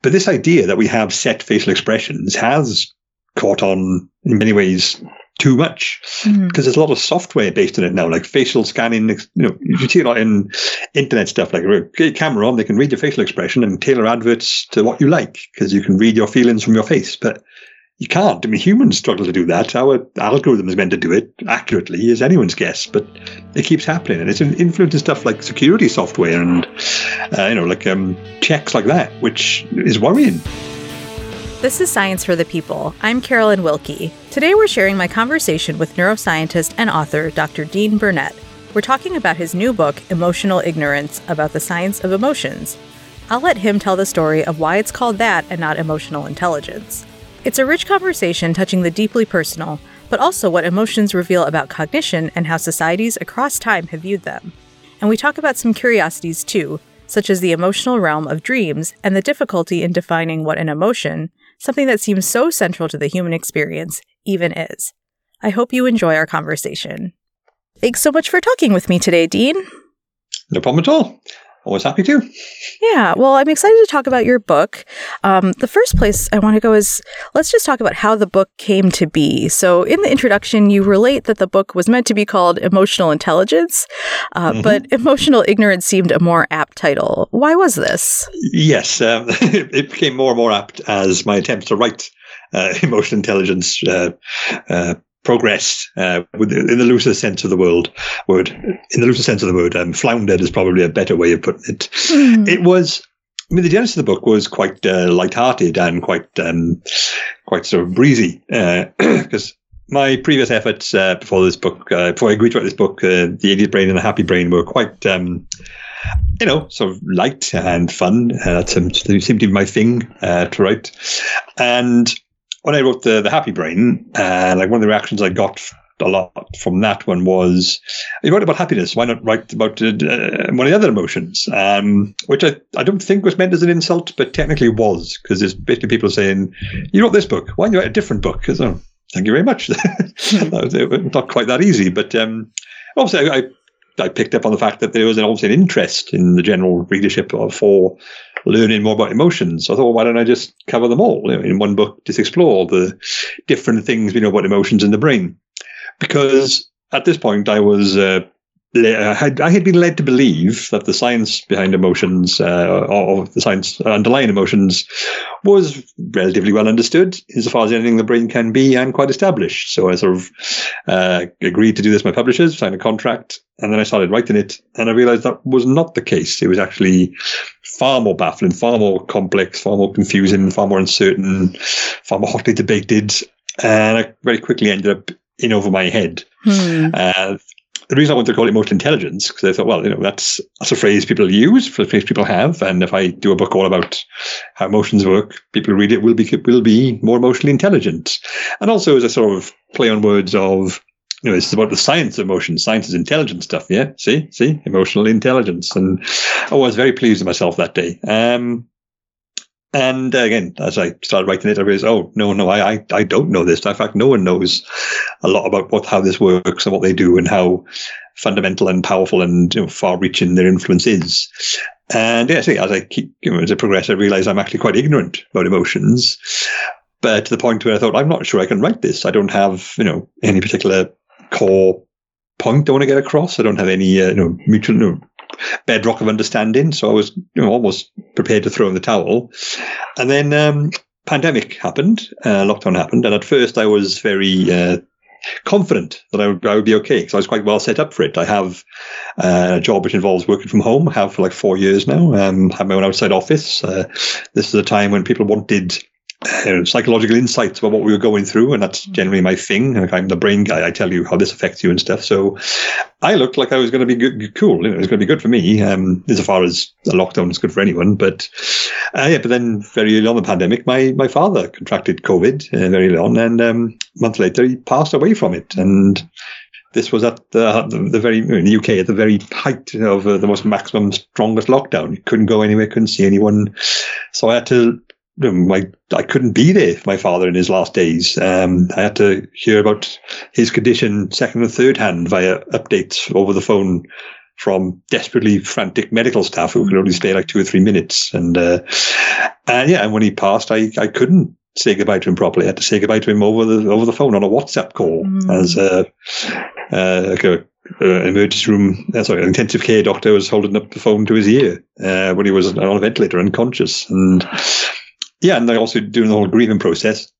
But this idea that we have set facial expressions has caught on in many ways too much, because there's a lot of software based on it now, like facial scanning. You see a lot in internet stuff, like get your camera on, they can read your facial expression and tailor adverts to what you like, because you can read your feelings from your face. But you can't. I mean, humans struggle to do that. Our algorithm is meant to do it accurately as anyone's guess, but it keeps happening, and it's influencing stuff like security software and checks like that, which is worrying. This is Science for the People. I'm Carolyn Wilkie. Today we're sharing my conversation with neuroscientist and author Dr. Dean Burnett. We're talking about his new book, Emotional Ignorance, about the science of emotions. I'll let him tell the story of why it's called that and not emotional intelligence. It's a rich conversation touching the deeply personal, but also what emotions reveal about cognition and how societies across time have viewed them. And we talk about some curiosities too, such as the emotional realm of dreams and the difficulty in defining what an emotion, something that seems so central to the human experience, even is. I hope you enjoy our conversation. Thanks so much for talking with me today, Dean. No problem at all. Always happy to. Yeah, well, I'm excited to talk about your book. The first place I want to go is, let's just talk about how the book came to be. So in the introduction, you relate that the book was meant to be called Emotional Intelligence, but Emotional Ignorance seemed a more apt title. Why was this? Yes, it became more and more apt as my attempts to write emotional intelligence progressed in the looser sense of the word. In the looser sense of the word, floundered is probably a better way of putting it. It was, the genesis of the book was quite light-hearted and quite sort of breezy, because my previous efforts before I agreed to write this book, The Idiot Brain and the Happy Brain, were quite sort of light and fun. That seemed to be my thing to write. And when I wrote the Happy Brain, one of the reactions I got a lot from that one was, you wrote about happiness, why not write about one of the other emotions? Which I don't think was meant as an insult, but technically was, because there's basically people saying, you wrote this book, why don't you write a different book? Because, thank you very much. That was not quite that easy, but obviously I picked up on the fact that there was obviously an interest in the general readership for learning more about emotions. So I thought, well, why don't I just cover them all in one book, just explore the different things we know about emotions in the brain? Because at this point, I had been led to believe that the science behind emotions, or the science underlying emotions, was relatively well understood insofar as anything the brain can be, and quite established. So I sort of agreed to do this with my publishers, signed a contract, and then I started writing it, and I realized that was not the case. It was actually far more baffling, far more complex, far more confusing, far more uncertain, far more hotly debated, and I very quickly ended up in over my head. The reason I wanted to call it emotional intelligence, because I thought, well, that's a phrase people use, a phrase people have, and if I do a book all about how emotions work, people who read it will be more emotionally intelligent. And also as a sort of play on words of, it's about the science of emotion. Science is intelligent stuff, yeah? See? Emotional intelligence. And I was very pleased with myself that day. And again, as I started writing it, I realized, I don't know this. In fact, no one knows a lot about how this works and what they do and how fundamental and powerful and far-reaching their influence is. And as I progress, I realize I'm actually quite ignorant about emotions. But to the point where I thought, I'm not sure I can write this. I don't have, any particular core point I want to get across. I don't have any, mutual, bedrock of understanding. So I was almost prepared to throw in the towel. And then pandemic happened, lockdown happened. And at first I was very confident that I would be okay, because I was quite well set up for it. I have a job which involves working from home. I have for like 4 years now. Have my own outside office. This is a time when people wanted psychological insights about what we were going through, and that's generally my thing. Like, I'm the brain guy. I tell you how this affects you and stuff. So I looked like I was going to be cool. It was going to be good for me. As far as the lockdown is good for anyone. But but then very early on in the pandemic, my father contracted COVID very early on, and a month later he passed away from it. And this was at the very, in the UK, at the very height of the most maximum, strongest lockdown. You couldn't go anywhere, couldn't see anyone. So I had to, I couldn't be there for my father in his last days. I had to hear about his condition second and third hand via updates over the phone from desperately frantic medical staff who could only stay like 2 or 3 minutes. And when he passed, I couldn't say goodbye to him properly. I had to say goodbye to him over the phone on a WhatsApp call as an emergency room, an intensive care doctor was holding up the phone to his ear when he was on a ventilator, unconscious. And I also doing the whole grieving process.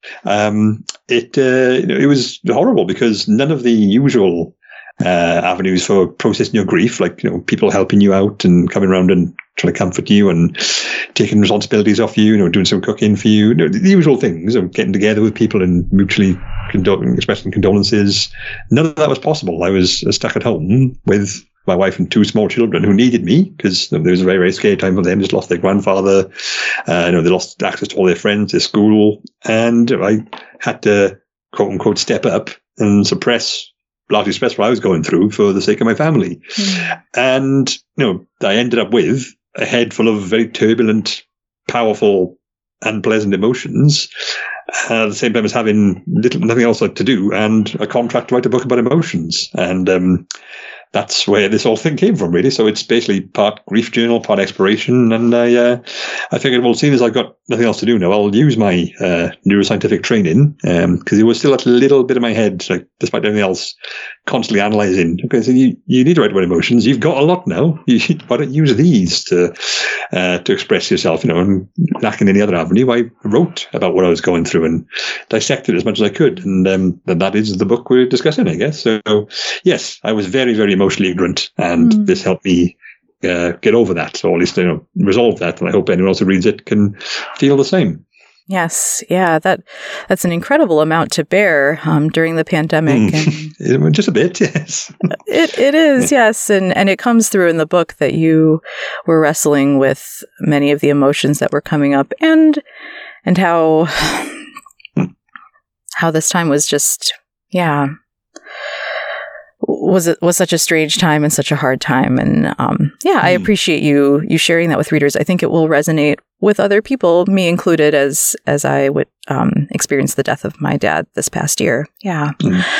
It was horrible because none of the usual avenues for processing your grief, like people helping you out and coming around and trying to comfort you and taking responsibilities off you, doing some cooking for you, the usual things of getting together with people and mutually expressing condolences. None of that was possible. I was stuck at home with my wife and 2 small children who needed me because there was a very, very scary time for them. Just lost their grandfather. They lost access to all their friends, their school, and I had to quote unquote step up and largely suppress what I was going through for the sake of my family. And I ended up with a head full of very turbulent, powerful, unpleasant emotions. At the same time as having nothing else to do and a contract to write a book about emotions. And that's where this whole thing came from, really. So it's basically part grief journal, part exploration. And I figured, well, seeing as I've got nothing else to do now, I'll use my neuroscientific training because it was still a little bit in my head, like, despite everything else, constantly analysing. Okay, so you need to write about emotions. You've got a lot now. Why don't you use these to express yourself, and lacking any other avenue? I wrote about what I was going through and dissected as much as I could. And that is the book we're discussing, I guess. So, yes, I was very, very emotionally ignorant, and this helped me get over that, or at least resolve that. And I hope anyone else who reads it can feel the same. Yes, yeah, that's an incredible amount to bear during the pandemic. And just a bit, yes. It is, yes, and it comes through in the book that you were wrestling with many of the emotions that were coming up, and how this time was just, was such a strange time and such a hard time. And I appreciate you sharing that with readers. I think it will resonate with other people, me included, as I would experience the death of my dad this past year. Yeah.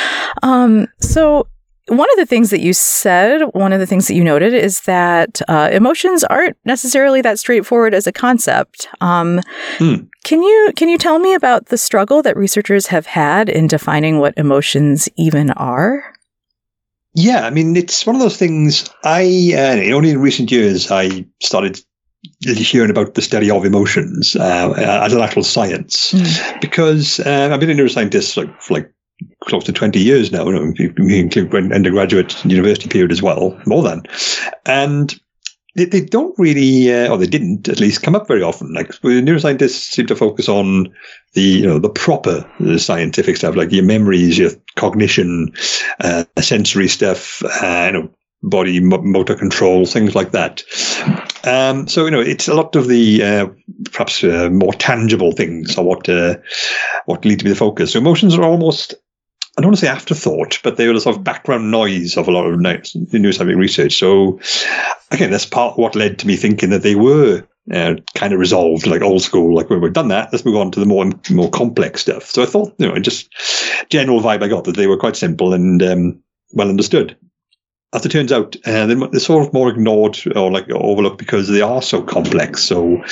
So one of the things that you said, one of the things that you noted is that emotions aren't necessarily that straightforward as a concept. Can you tell me about the struggle that researchers have had in defining what emotions even are? Yeah, I mean, it's one of those things. Only in recent years I started hearing about the study of emotions as an actual science, because I've been a neuroscientist for close to 20 years now. We include undergraduate and university period as well, more than, and they don't really, or they didn't at least, come up very often. Like, neuroscientists seem to focus on the proper scientific stuff, like your memories, your cognition, sensory stuff, body motor control, things like that. So it's a lot of the perhaps more tangible things are what need to be the focus. So emotions are almost, I don't want to say afterthought, but they were the sort of background noise of a lot of neuroscientific research. So again, that's part of what led to me thinking that they were kind of resolved, like old school, like when we've done that, let's move on to the more complex stuff. So I thought, just general vibe I got that they were quite simple and well understood. As it turns out, they're sort of more ignored or overlooked because they are so complex. So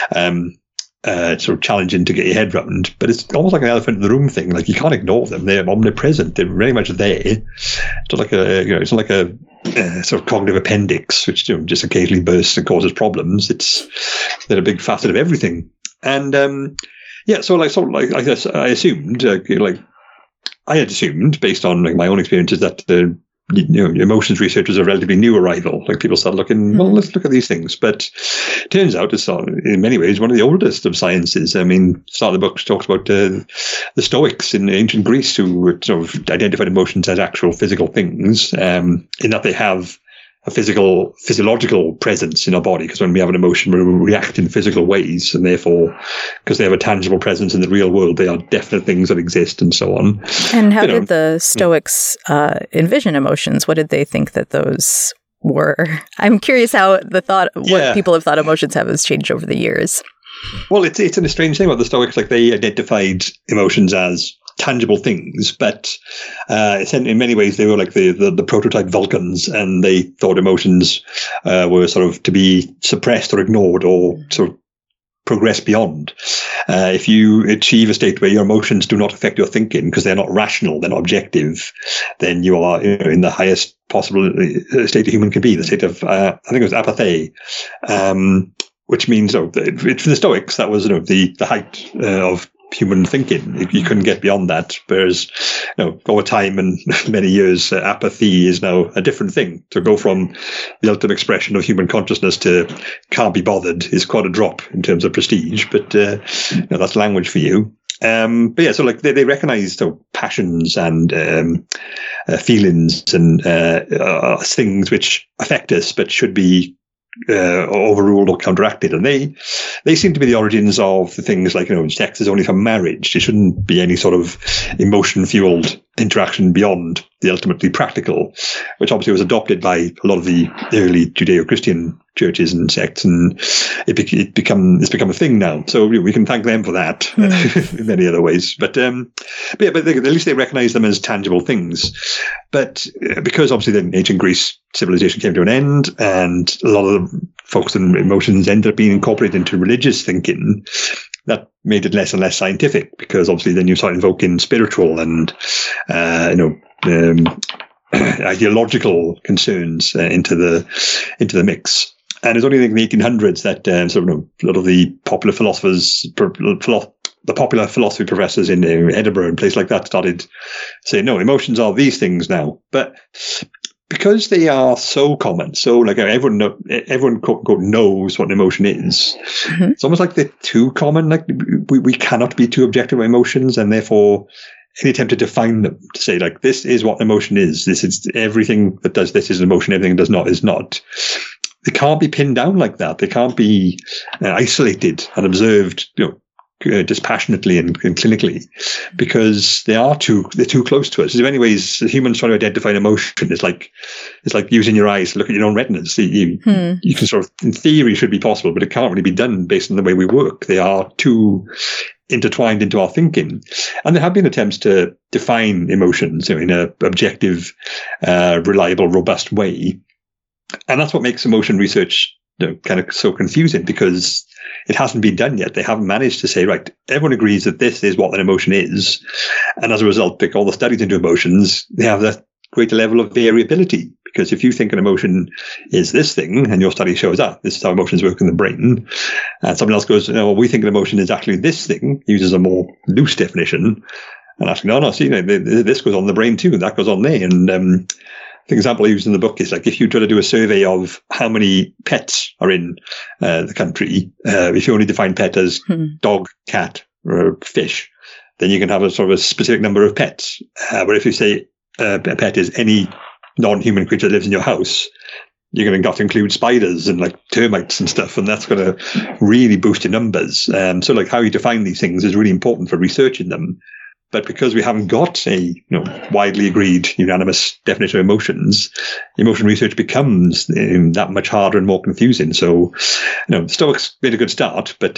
sort of challenging to get your head around, but it's almost like an elephant in the room thing. Like, you can't ignore them; they're omnipresent. They're very much there. It's like it's not like a sort of cognitive appendix, which just occasionally bursts and causes problems. They're a big facet of everything. And so I guess I assumed, I had assumed based on my own experiences that the emotions research was a relatively new arrival. Like, people started looking, well, let's look at these things. But it turns out it's in many ways one of the oldest of sciences. I mean, start of the book talks about the Stoics in ancient Greece, who sort of identified emotions as actual physical things, in that they have a physiological presence in our body, because when we have an emotion, we react in physical ways, and therefore, because they have a tangible presence in the real world, they are definite things that exist, and so on. And how did the Stoics envision emotions? What did they think that those were? I'm curious how what people have thought emotions have has changed over the years. Well, it's a strange thing about the Stoics. Like, they identified emotions as tangible things, but in many ways they were like the prototype Vulcans, and they thought emotions were sort of to be suppressed or ignored or sort of progress beyond. If you achieve a state where your emotions do not affect your thinking because they're not rational, they're not objective, then you are in the highest possible state a human can be, the state of, I think it was apathy, which means, for the Stoics, that was the height of human thinking. You couldn't get beyond that. Whereas, over time and many years, apathy is now a different thing. To go from the ultimate expression of human consciousness to can't be bothered is quite a drop in terms of prestige. But that's language for you. But yeah, so like they recognize passions and feelings and things which affect us, but should be overruled or counteracted, and they seem to be the origins of the things like sex is only for marriage. There shouldn't be any sort of emotion fueled interaction beyond the ultimately practical, which obviously was adopted by a lot of the early Judeo-Christian churches and sects, and it's become a thing now. So we can thank them for that in many other ways. But at least they recognize them as tangible things. But because obviously then ancient Greece civilization came to an end, and a lot of the focus on emotions ended up being incorporated into religious thinking, that made it less and less scientific, because obviously then you start invoking spiritual and ideological concerns into the mix. And it's only in the 1800s that a lot of the popular philosophers, the popular philosophy professors in Edinburgh and places like that started saying, no, emotions are these things now. But because they are so common, so like everyone quote unquote knows what an emotion is. Mm-hmm. It's almost like they're too common. Like we cannot be too objective about emotions, and therefore any attempt to define them, to say like this is what an emotion is. This is everything that does this is an emotion. Everything that does not is not. They can't be pinned down like that. They can't be isolated and observed, dispassionately and clinically, because they're too close to us. In many ways, humans trying to identify an emotion is like using your eyes to look at your own retinas. You can sort of, in theory, should be possible, but it can't really be done based on the way we work. They are too intertwined into our thinking, and there have been attempts to define emotions in an objective, reliable, robust way. And that's what makes emotion research kind of so confusing, because it hasn't been done yet. They haven't managed to say, right, everyone agrees that this is what an emotion is. And as a result, pick all the studies into emotions, they have that greater level of variability. Because if you think an emotion is this thing, and your study shows that this is how emotions work in the brain, and someone else goes, we think an emotion is actually this thing, uses a more loose definition, and actually, no, see, this goes on the brain too, and that goes on there. And the example I used in the book is like if you try to do a survey of how many pets are in the country, if you only define pet as dog, cat, or fish, then you can have a sort of a specific number of pets. But if you say a pet is any non-human creature that lives in your house, you're going to have to include spiders and like termites and stuff, and that's going to really boost your numbers. So like how you define these things is really important for researching them. But because we haven't got a widely agreed, unanimous definition of emotions, emotion research becomes that much harder and more confusing. So, Stoics made a good start, but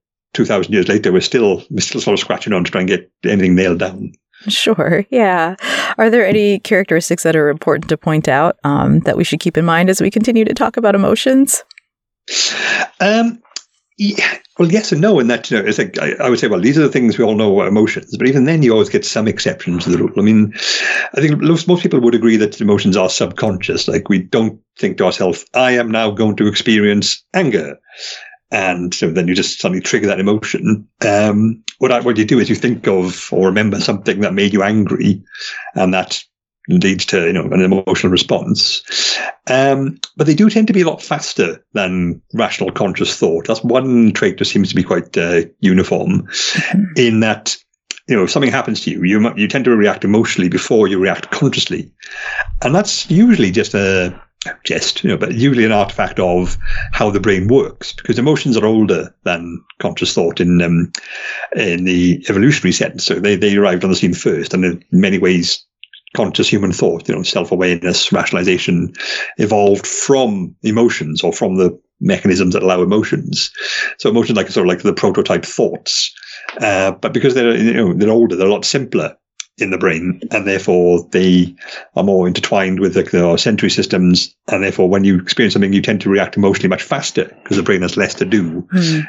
2,000 years later, we're still sort of scratching on to try and get anything nailed down. Sure, yeah. Are there any characteristics that are important to point out that we should keep in mind as we continue to talk about emotions? Yeah, well, yes and no. In that, it's like I would say, well, these are the things we all know about emotions. But even then, you always get some exceptions to the rule. I mean, I think most people would agree that emotions are subconscious. Like we don't think to ourselves, I am now going to experience anger. And so then you just suddenly trigger that emotion. What you do is you think of or remember something that made you angry, and that leads to an emotional response. But they do tend to be a lot faster than rational conscious thought. That's one trait that seems to be quite uniform, in that if something happens to you, you tend to react emotionally before you react consciously, and that's usually but usually an artifact of how the brain works, because emotions are older than conscious thought in the evolutionary sense. So they arrived on the scene first, and in many ways, conscious human thought, self-awareness, rationalization, evolved from emotions or from the mechanisms that allow emotions. So emotions like sort of like the prototype thoughts, but because they're older, they're a lot simpler in the brain, and therefore they are more intertwined with the sensory systems, and therefore when you experience something, you tend to react emotionally much faster because the brain has less to do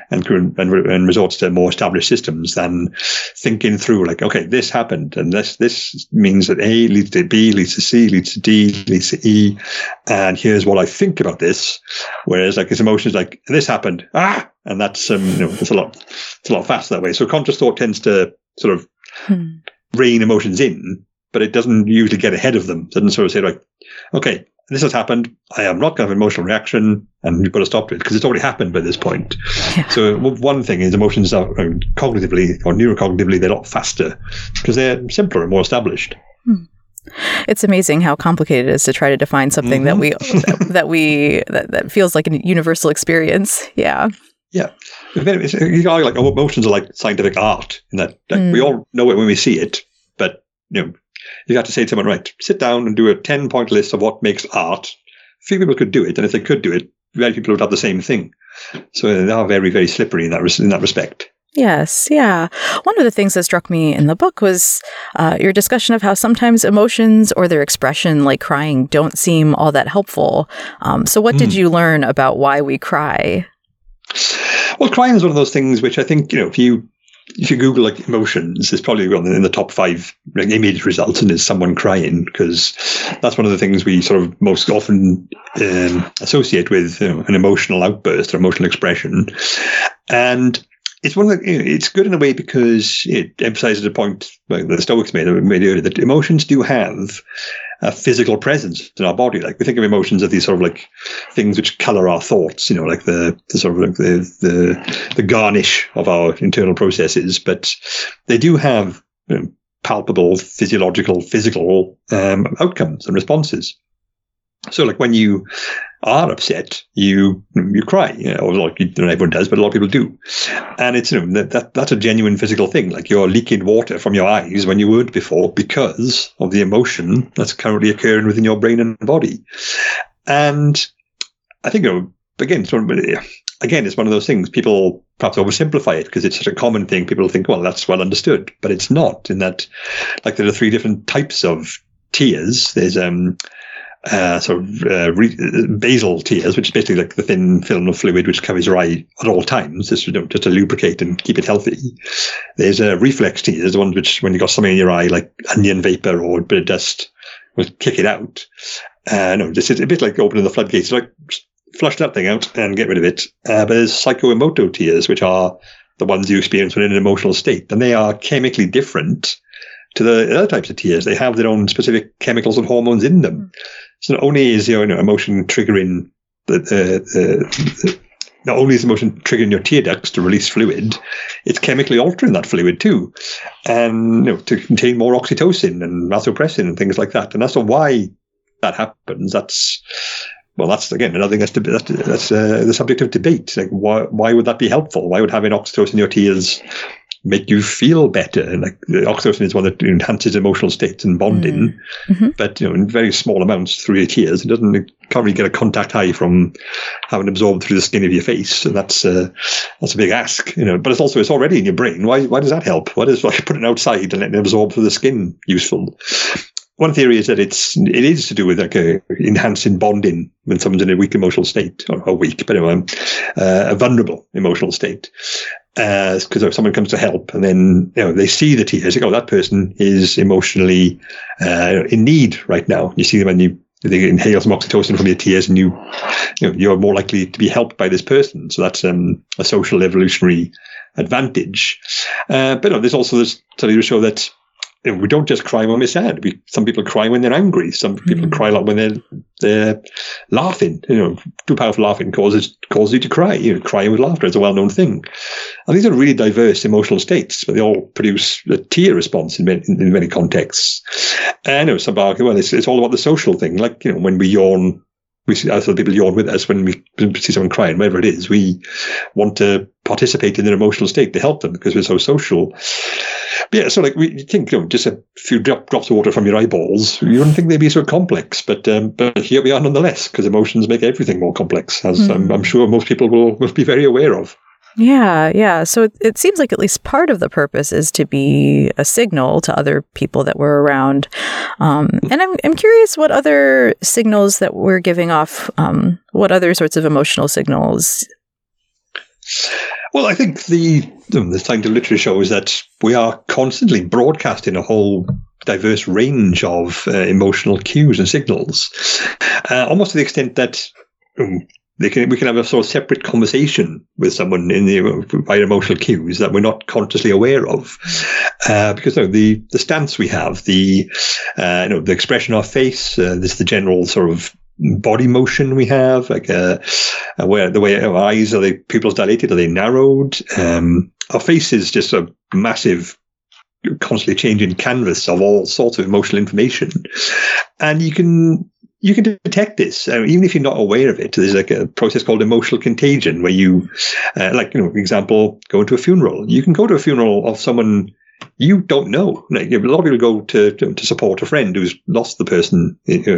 and resorts to more established systems than thinking through like, okay, this happened, and this means that A leads to B, leads to C, leads to D, leads to E, and here's what I think about this. Whereas like his emotions like, this happened, and that's it's a lot faster that way. So conscious thought tends to sort of rein emotions in, but it doesn't usually get ahead of them. It doesn't sort of say like, okay, this has happened, I am not going to have an emotional reaction, and you've got to stop it because it's already happened by this point. Yeah. So one thing is emotions are cognitively or neurocognitively, they're a lot faster because they're simpler and more established. It's amazing how complicated it is to try to define something that feels like a universal experience. Yeah. Yeah. You know, like emotions are like scientific art in that we all know it when we see it, but you have to say to someone, right, sit down and do a 10-point list of what makes art. Few people could do it, and if they could do it, very people would have the same thing. So they are very, very slippery in that respect. Yes, yeah. One of the things that struck me in the book was your discussion of how sometimes emotions or their expression, like crying, don't seem all that helpful. So what did you learn about why we cry? Well, crying is one of those things which I think, if you Google like emotions, it's probably in the top 5 like, image results, and is someone crying, because that's one of the things we sort of most often associate with an emotional outburst or emotional expression. And it's one of it's good in a way because it emphasizes a point like the Stoics made earlier, that emotions do have a physical presence in our body. Like we think of emotions as these sort of like things which color our thoughts, like the sort of like the garnish of our internal processes, but they do have palpable physical outcomes and responses. So like when you are upset, you cry, or like everyone does, but a lot of people do. And it's, that's a genuine physical thing. Like you're leaking water from your eyes when you weren't before because of the emotion that's currently occurring within your brain and body. And I think, again, it's one of those things. People perhaps oversimplify it because it's such a common thing. People think, well, that's well understood, but it's not, in that like there are 3 different types of tears. There's, basal tears, which is basically like the thin film of fluid which covers your eye at all times, just to lubricate and keep it healthy. There's reflex tears, the ones which, when you got something in your eye, like onion vapor or a bit of dust, will kick it out. This is a bit like opening the floodgates, like flush that thing out and get rid of it. But there's psychoemotor tears, which are the ones you experience when in an emotional state, and they are chemically different to the other types of tears. They have their own specific chemicals and hormones in them. So not only is your emotion triggering not only is emotion triggering your tear ducts to release fluid, it's chemically altering that fluid too, and to contain more oxytocin and vasopressin and things like that. And that's why that happens. That's again another thing that's the subject of debate. Like why would that be helpful? Why would having oxytocin in your tears make you feel better? And like the oxytocin is one that enhances emotional states and bonding, but in very small amounts through your tears. It can't really get a contact high from having absorbed through the skin of your face, and that's a big ask. But it's already in your brain. Why does that help? Why does putting it outside and letting it absorb through the skin useful? One theory is that it is to do with like enhancing bonding when someone's in a weak emotional state, or a vulnerable emotional state. Because if someone comes to help and then they see the tears, like, that person is emotionally in need right now. You see them when they inhale some oxytocin from your tears, and you're more likely to be helped by this person. So that's a social evolutionary advantage. But there's also this study to show that we don't just cry when we're sad. Some people cry when they're angry. Some people cry a lot when they're laughing. Too powerful laughing causes you to cry. Crying with laughter is a well-known thing. And these are really diverse emotional states, but they all produce a tear response in many contexts. And some argue, well, it's all about the social thing. Like when we yawn we see other people yawn with us when we see someone crying, whatever it is. We want to participate in their emotional state to help them because we're so social. But yeah, so like we think, just a few drops of water from your eyeballs, you wouldn't think they'd be so complex, but here we are nonetheless, because emotions make everything more complex, as I'm sure most people will be very aware of. Yeah. So it seems like at least part of the purpose is to be a signal to other people that we're around. And I'm curious what other signals that we're giving off, what other sorts of emotional signals. Well, I think the scientific literature shows that we are constantly broadcasting a whole diverse range of emotional cues and signals, almost to the extent that we can have a sort of separate conversation with someone by emotional cues that we're not consciously aware of, because the stance we have, the expression of our face, the general sort of body motion we have, like where the way our eyes, are the pupils dilated, are they narrowed? Our face is just a massive, constantly changing canvas of all sorts of emotional information, and you can detect this even if you're not aware of it. There's like a process called emotional contagion, where you, for example, go into a funeral. You can go to a funeral of someone you don't know. Like, a lot of people go to support a friend who's lost the person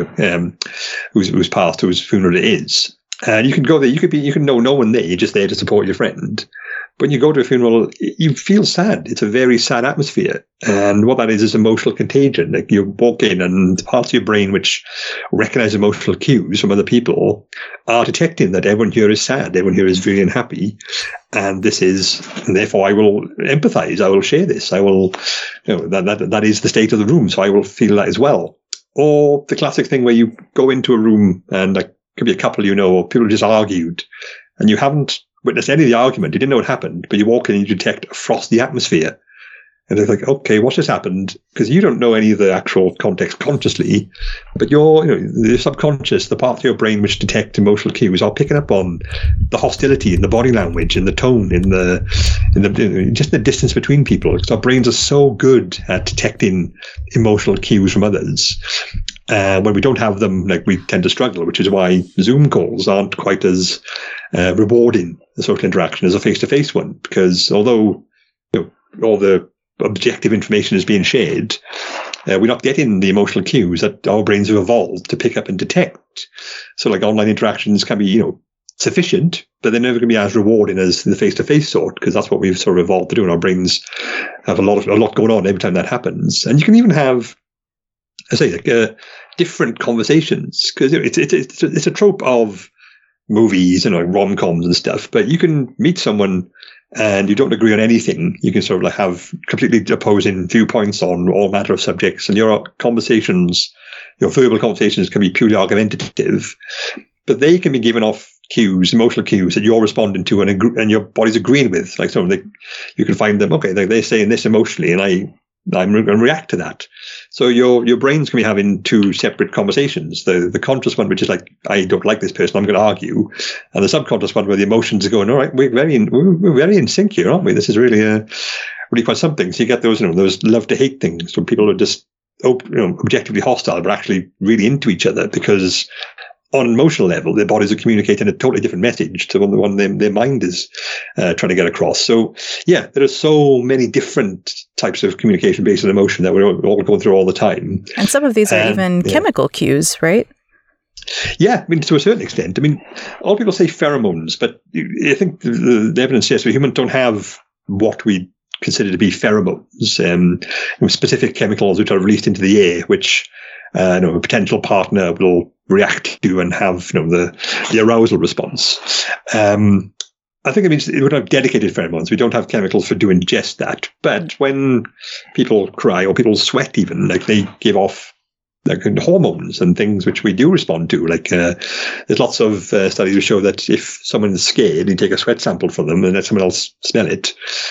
who's passed, whose funeral it is. And you can go there. You can know no one there. You're just there to support your friend. When you go to a funeral, you feel sad. It's a very sad atmosphere. And what that is emotional contagion. Like, you walk in and parts of your brain which recognize emotional cues from other people are detecting that everyone here is sad. Everyone here is really unhappy. And therefore I will empathize. I will share this. I will, that is the state of the room. So I will feel that as well. Or the classic thing where you go into a room and like, could be a couple or people just argued, and you haven't witnessed any of the argument. You didn't know what happened, but you walk in and you detect a frosty atmosphere. And they're like, okay, what just happened? Because you don't know any of the actual context consciously, but the subconscious, the part of your brain which detect emotional cues, are picking up on the hostility in the body language, in the tone, in just the distance between people. Because our brains are so good at detecting emotional cues from others. When we don't have them, like, we tend to struggle, which is why Zoom calls aren't quite as rewarding a social interaction as a face-to-face one. Because although all the objective information is being shared, we're not getting the emotional cues that our brains have evolved to pick up and detect. So, like, online interactions can be, sufficient, but they're never going to be as rewarding as the face-to-face sort, because that's what we've sort of evolved to do, and our brains have a lot going on every time that happens. And you can even have, I say, like, different conversations, because it's a trope of movies and rom-coms and stuff. But you can meet someone and you don't agree on anything. You can sort of like have completely opposing viewpoints on all matter of subjects, and your verbal conversations can be purely argumentative, but they can be given off cues, emotional cues that you're responding to and your body's agreeing with. Like, so you can find them, okay, they're saying this emotionally, and I'm going to react to that. So your brain's going to be having two separate conversations. The conscious one, which is like, I don't like this person, I'm going to argue. And the subconscious one, where the emotions are going, all right, we're very in sync here, aren't we? This is really quite something. So you get those love to hate things, where people are just objectively hostile, but actually really into each other, because on an emotional level, their bodies are communicating a totally different message to the one their mind is trying to get across. So, yeah, there are so many different types of communication based on emotion that we're all going through all the time. And some of these are even chemical cues, right? Yeah, I mean, to a certain extent. I mean, all people say pheromones, but I think the evidence suggests humans don't have what we consider to be pheromones, specific chemicals which are released into the air, which a potential partner will react to and have the arousal response. I think it means we don't have dedicated pheromones. We don't have chemicals for doing just that. But when people cry or people sweat, even, like, they give off like hormones and things which we do respond to. Like, there's lots of studies which show that if someone is scared, you take a sweat sample from them and let someone else smell it,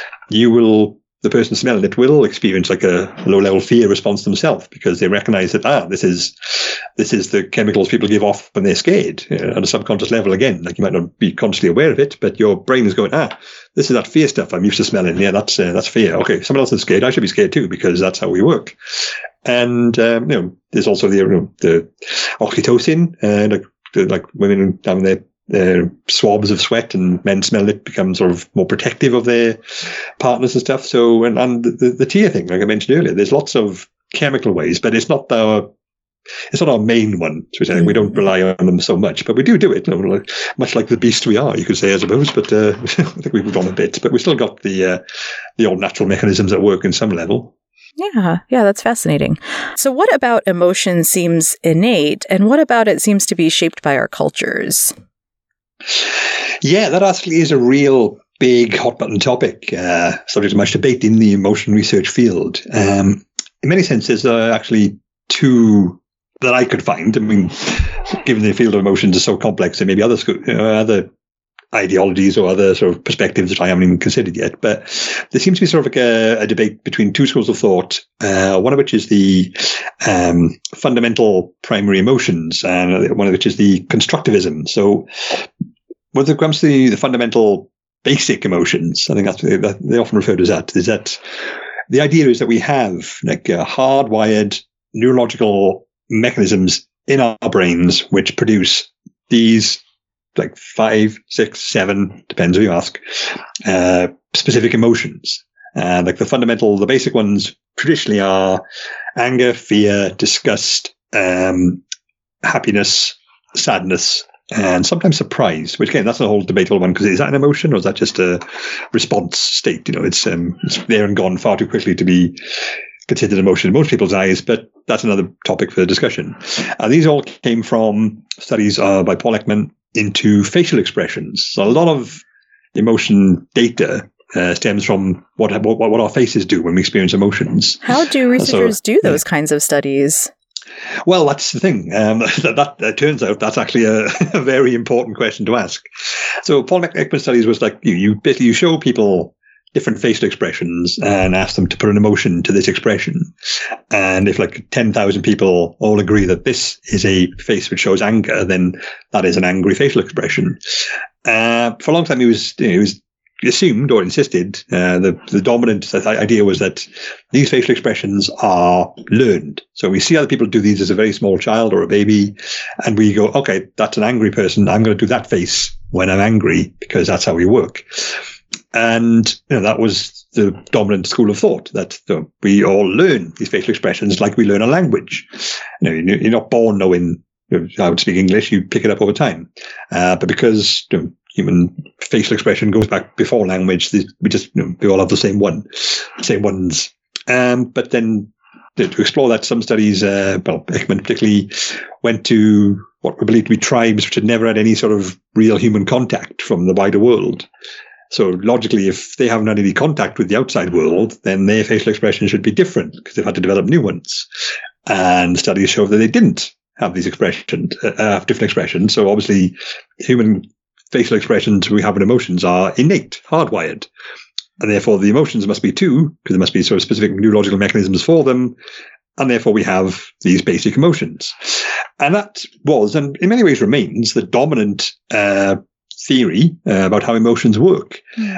the person smelling it will experience like a low-level fear response themselves, because they recognize that, this is the chemicals people give off when they're scared, on a subconscious level. Again, like, you might not be consciously aware of it, but your brain is going, this is that fear stuff I'm used to smelling. Yeah, that's fear. Okay, someone else is scared, I should be scared too, because that's how we work. And there's also the oxytocin, like like women having their swabs of sweat, and men smell it, become sort of more protective of their partners and stuff. So, and the tear thing, like I mentioned earlier, there's lots of chemical ways, but it's not our main one. So we don't rely on them so much, but we do it, much like the beast we are, you could say, I suppose. But I think we've gone a bit, but we've still got the old natural mechanisms at work in some level. Yeah, that's fascinating. So what about emotion seems innate, and what about it seems to be shaped by our cultures? Yeah, that actually is a real big hot button topic, subject to much debate in the emotion research field. In many senses, there are actually two that I could find. I mean, given the field of emotions is so complex, there may be other ideologies or other sort of perspectives that I haven't even considered yet. But there seems to be sort of like a debate between two schools of thought, one of which is the fundamental primary emotions, and one of which is the constructivism. So when it comes to the fundamental basic emotions, I think that's what they often refer to as that, is that the idea is that we have like hardwired neurological mechanisms in our brains which produce these like 5, 6, 7, depends who you ask, specific emotions. Like the basic ones traditionally are anger, fear, disgust, happiness, sadness, and sometimes surprise, which again, that's a whole debatable one, because is that an emotion or is that just a response state? It's there and gone far too quickly to be considered emotion in most people's eyes, but that's another topic for discussion. These all came from studies by Paul Ekman into facial expressions. So a lot of emotion data stems from what our faces do when we experience emotions. How do researchers do those kinds of studies? Well, that's the thing. That turns out that's actually a very important question to ask. So Paul Ekman studies was like you show people different facial expressions and ask them to put an emotion to this expression. And if like 10,000 people all agree that this is a face which shows anger, then that is an angry facial expression. For a long time, it was assumed or insisted, the dominant idea was that these facial expressions are learned. So we see other people do these as a very small child or a baby, and we go, okay, that's an angry person. I'm going to do that face when I'm angry because that's how we work. And that was the dominant school of thought, that we all learn these facial expressions like we learn a language. You're not born knowing how to speak English; you pick it up over time. But because human facial expression goes back before language, we all have the same ones. But then to explore that, some studies, Ekman particularly, went to what were believed to be tribes which had never had any sort of real human contact from the wider world. So logically, if they haven't had any contact with the outside world, then their facial expression should be different because they've had to develop new ones. And studies show that they didn't have these different expressions. So obviously, human facial expressions we have in emotions are innate, hardwired. And therefore, the emotions must be too, because there must be sort of specific neurological mechanisms for them. And therefore, we have these basic emotions. And that was, and in many ways remains, the dominant theory about how emotions work,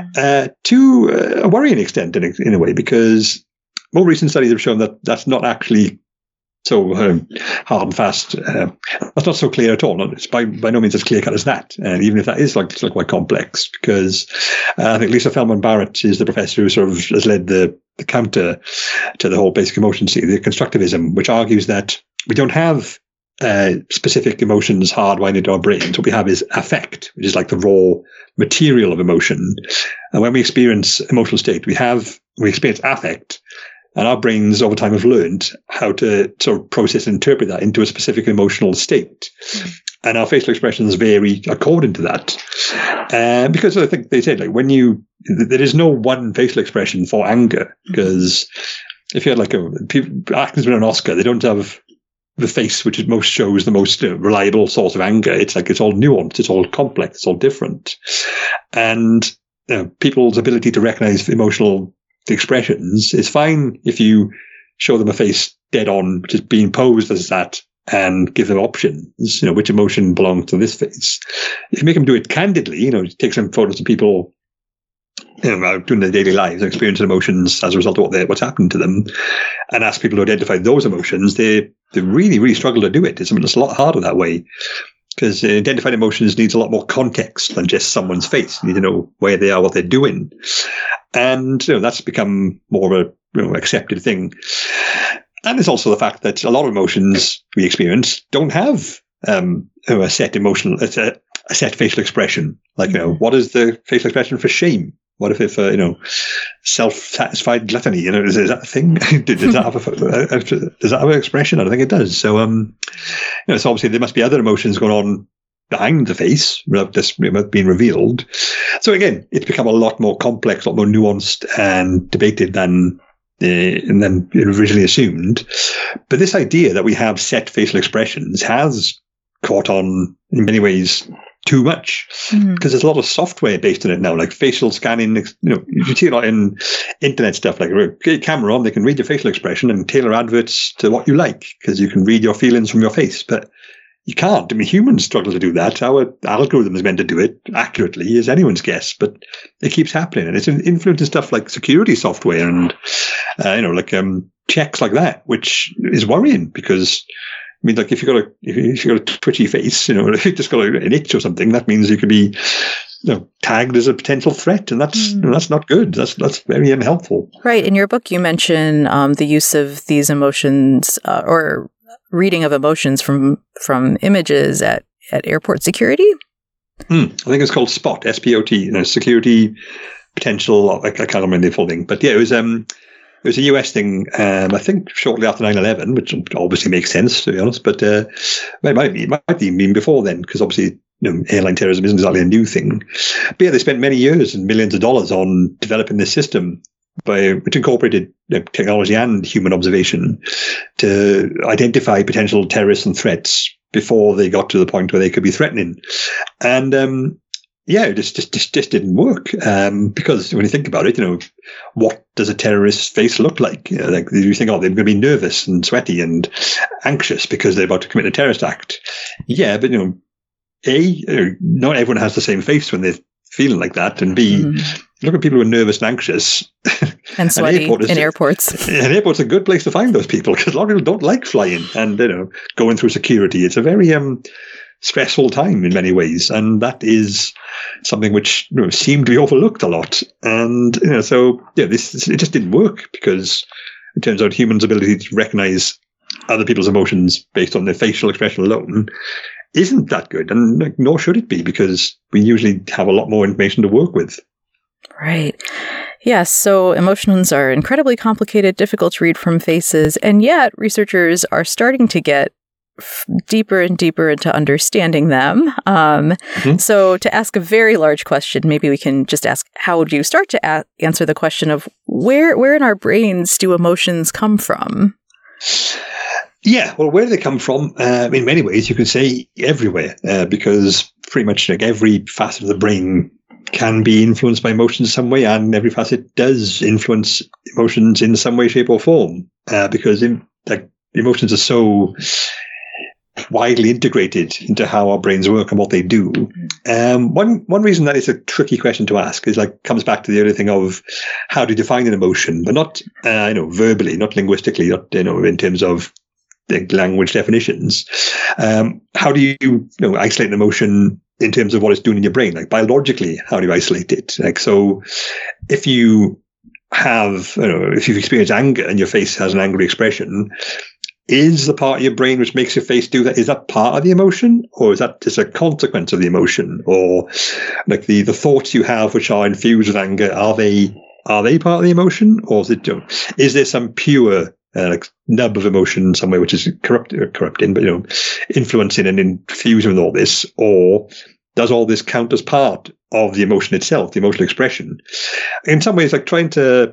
to a worrying extent in a way, because more recent studies have shown that that's not actually so hard and fast. That's not so clear at all. It's by no means as clear cut as that. And even if that is still quite complex, because I think Lisa Feldman Barrett is the professor who sort of has led the counter to the whole basic emotion theory, the constructivism, which argues that we don't have specific emotions hardwired into our brains. What we have is affect, which is like the raw material of emotion. And when we experience emotional state, we experience affect, and our brains over time have learned how to sort of process and interpret that into a specific emotional state. And our facial expressions vary according to that. Because I think they said, like, there is no one facial expression for anger, because if you had actors win an Oscar, they don't have the face which most shows the most reliable source of anger. It's all nuanced, it's all complex, it's all different. And people's ability to recognize emotional expressions is fine if you show them a face dead on, which is being posed as that, and give them options, which emotion belongs to this face. If you make them do it candidly, take some photos of people doing their daily lives and experiencing emotions as a result of what's happened to them, and ask people to identify those emotions, they really, really struggle to do it. It's a lot harder that way. because identifying emotions needs a lot more context than just someone's face. You need to know where they are, what they're doing. And that's become more of a accepted thing. And there's also the fact that a lot of emotions we experience don't have a set emotional, a set facial expression. Like, what is the facial expression for shame? What if it's self-satisfied gluttony? Is that a thing? Does that have an expression? I don't think it does. So, so obviously there must be other emotions going on behind the face without this being revealed. So again, it's become a lot more complex, a lot more nuanced and debated than originally assumed. But this idea that we have set facial expressions has caught on in many ways too much, because there's a lot of software based on it now, like facial scanning. You see a lot in internet stuff, like get your camera on, they can read your facial expression and tailor adverts to what you like, because you can read your feelings from your face. But you can't. I mean, humans struggle to do that. Our algorithm is meant to do it accurately, as anyone's guess, but it keeps happening, and it's influencing stuff like security software and checks like that, which is worrying, because I mean, like if you've got a twitchy face, if you've just got an itch or something, that means you could be tagged as a potential threat, and that's not good. That's very unhelpful. Right. In your book, you mention the use of these emotions or reading of emotions from images at airport security. I think it's called SPOT, S-P-O-T, security potential. I can't remember the full thing, but yeah, it was a US thing, I think shortly after 9/11, which obviously makes sense, to be honest, but it might even been before then, because obviously airline terrorism isn't exactly a new thing. But yeah, they spent many years and millions of dollars on developing this system, which incorporated technology and human observation to identify potential terrorists and threats before they got to the point where they could be threatening. And it just didn't work, because when you think about it, what does a terrorist's face look like? Like you think, they're going to be nervous and sweaty and anxious because they're about to commit a terrorist act. Yeah, but not everyone has the same face when they're feeling like that, and B, look at people who are nervous and anxious and sweaty in airports. An airport's a good place to find those people, because a lot of people don't like flying and going through security. It's a very stressful time in many ways, and that is something which seemed to be overlooked a lot. And it just didn't work, because it turns out humans' ability to recognize other people's emotions based on their facial expression alone isn't that good, and nor should it be, because we usually have a lot more information to work with. Right. Yes, so emotions are incredibly complicated, difficult to read from faces, and yet researchers are starting to get deeper and deeper into understanding them. So to ask a very large question, maybe we can just ask, how would you start to answer the question of where in our brains do emotions come from? Yeah, well, where do they come from? In many ways, you could say everywhere, because pretty much every facet of the brain can be influenced by emotions in some way, and every facet does influence emotions in some way, shape, or form, because emotions are so widely integrated into how our brains work and what they do. One reason that is a tricky question to ask is comes back to the other thing of how do you define an emotion, but not verbally, not linguistically, not in terms of language definitions. How do you isolate an emotion in terms of what it's doing in your brain? Biologically, how do you isolate it? So if you have, if you've experienced anger and your face has an angry expression, is the part of your brain which makes your face do that, is that part of the emotion, or is that just a consequence of the emotion? Or the thoughts you have which are infused with anger, are they part of the emotion, or is there some pure nub of emotion somewhere which is corrupting, but influencing and infusing with all this? Or does all this count as part of the emotion itself, the emotional expression? In some ways, trying to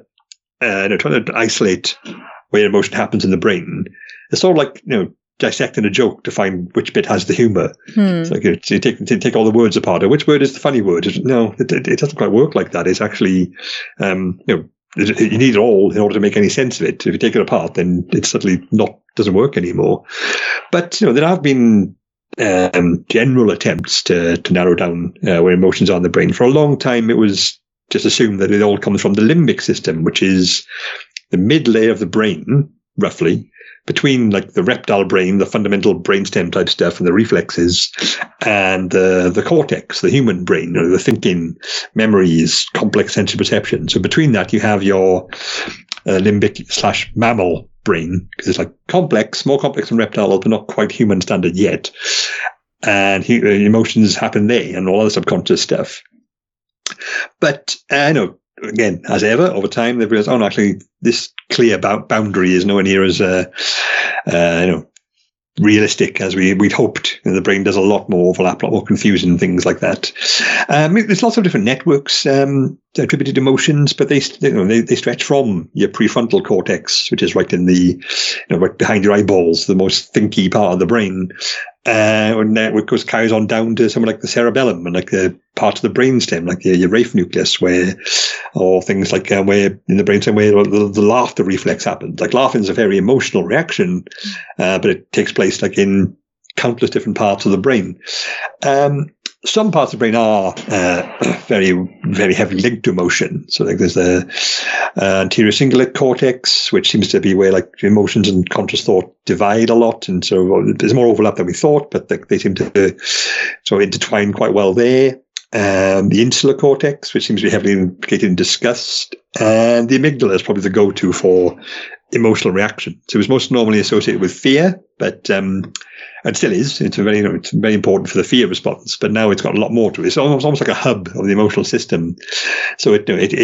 isolate where emotion happens in the brain, it's sort of dissecting a joke to find which bit has the humor. It's you take all the words apart. Which word is the funny word? No, it doesn't quite work like that. It's actually, you need it all in order to make any sense of it. If you take it apart, then it suddenly doesn't work anymore. But there have been general attempts to narrow down where emotions are in the brain. For a long time, it was just assumed that it all comes from the limbic system, which is the mid layer of the brain, roughly, between like the reptile brain, the fundamental brainstem type stuff, and the reflexes, and the cortex, the human brain, the thinking, memories, complex sensory perception. So between that, you have your limbic/mammal brain, because it's like complex, more complex than reptile, but not quite human standard yet. And emotions happen there, and all other subconscious stuff. But again, as ever, over time, they've realized, actually, this clear boundary is nowhere near as realistic as we'd hoped. The brain does a lot more overlap, a lot more confusion, and things like that. There's lots of different networks attributed to emotions, but they stretch from your prefrontal cortex, which is right in the right behind your eyeballs, the most thinky part of the brain. Network carries on down to somewhere like the cerebellum and like the parts of the brainstem, like your Rafe nucleus, or things like where in the brainstem where the laughter reflex happens. Like laughing is a very emotional reaction, but it takes place like in countless different parts of the brain. Some parts of the brain are very, very heavily linked to emotion. So like there's the anterior cingulate cortex, which seems to be where like emotions and conscious thought divide a lot. And so there's more overlap than we thought, but they seem to sort of intertwine quite well there. The insular cortex, which seems to be heavily implicated in disgust. And the amygdala is probably the go-to for emotional reaction. So it was most normally associated with fear, but it still is. It's very important for the fear response, but now it's got a lot more to it. It's almost like a hub of the emotional system. So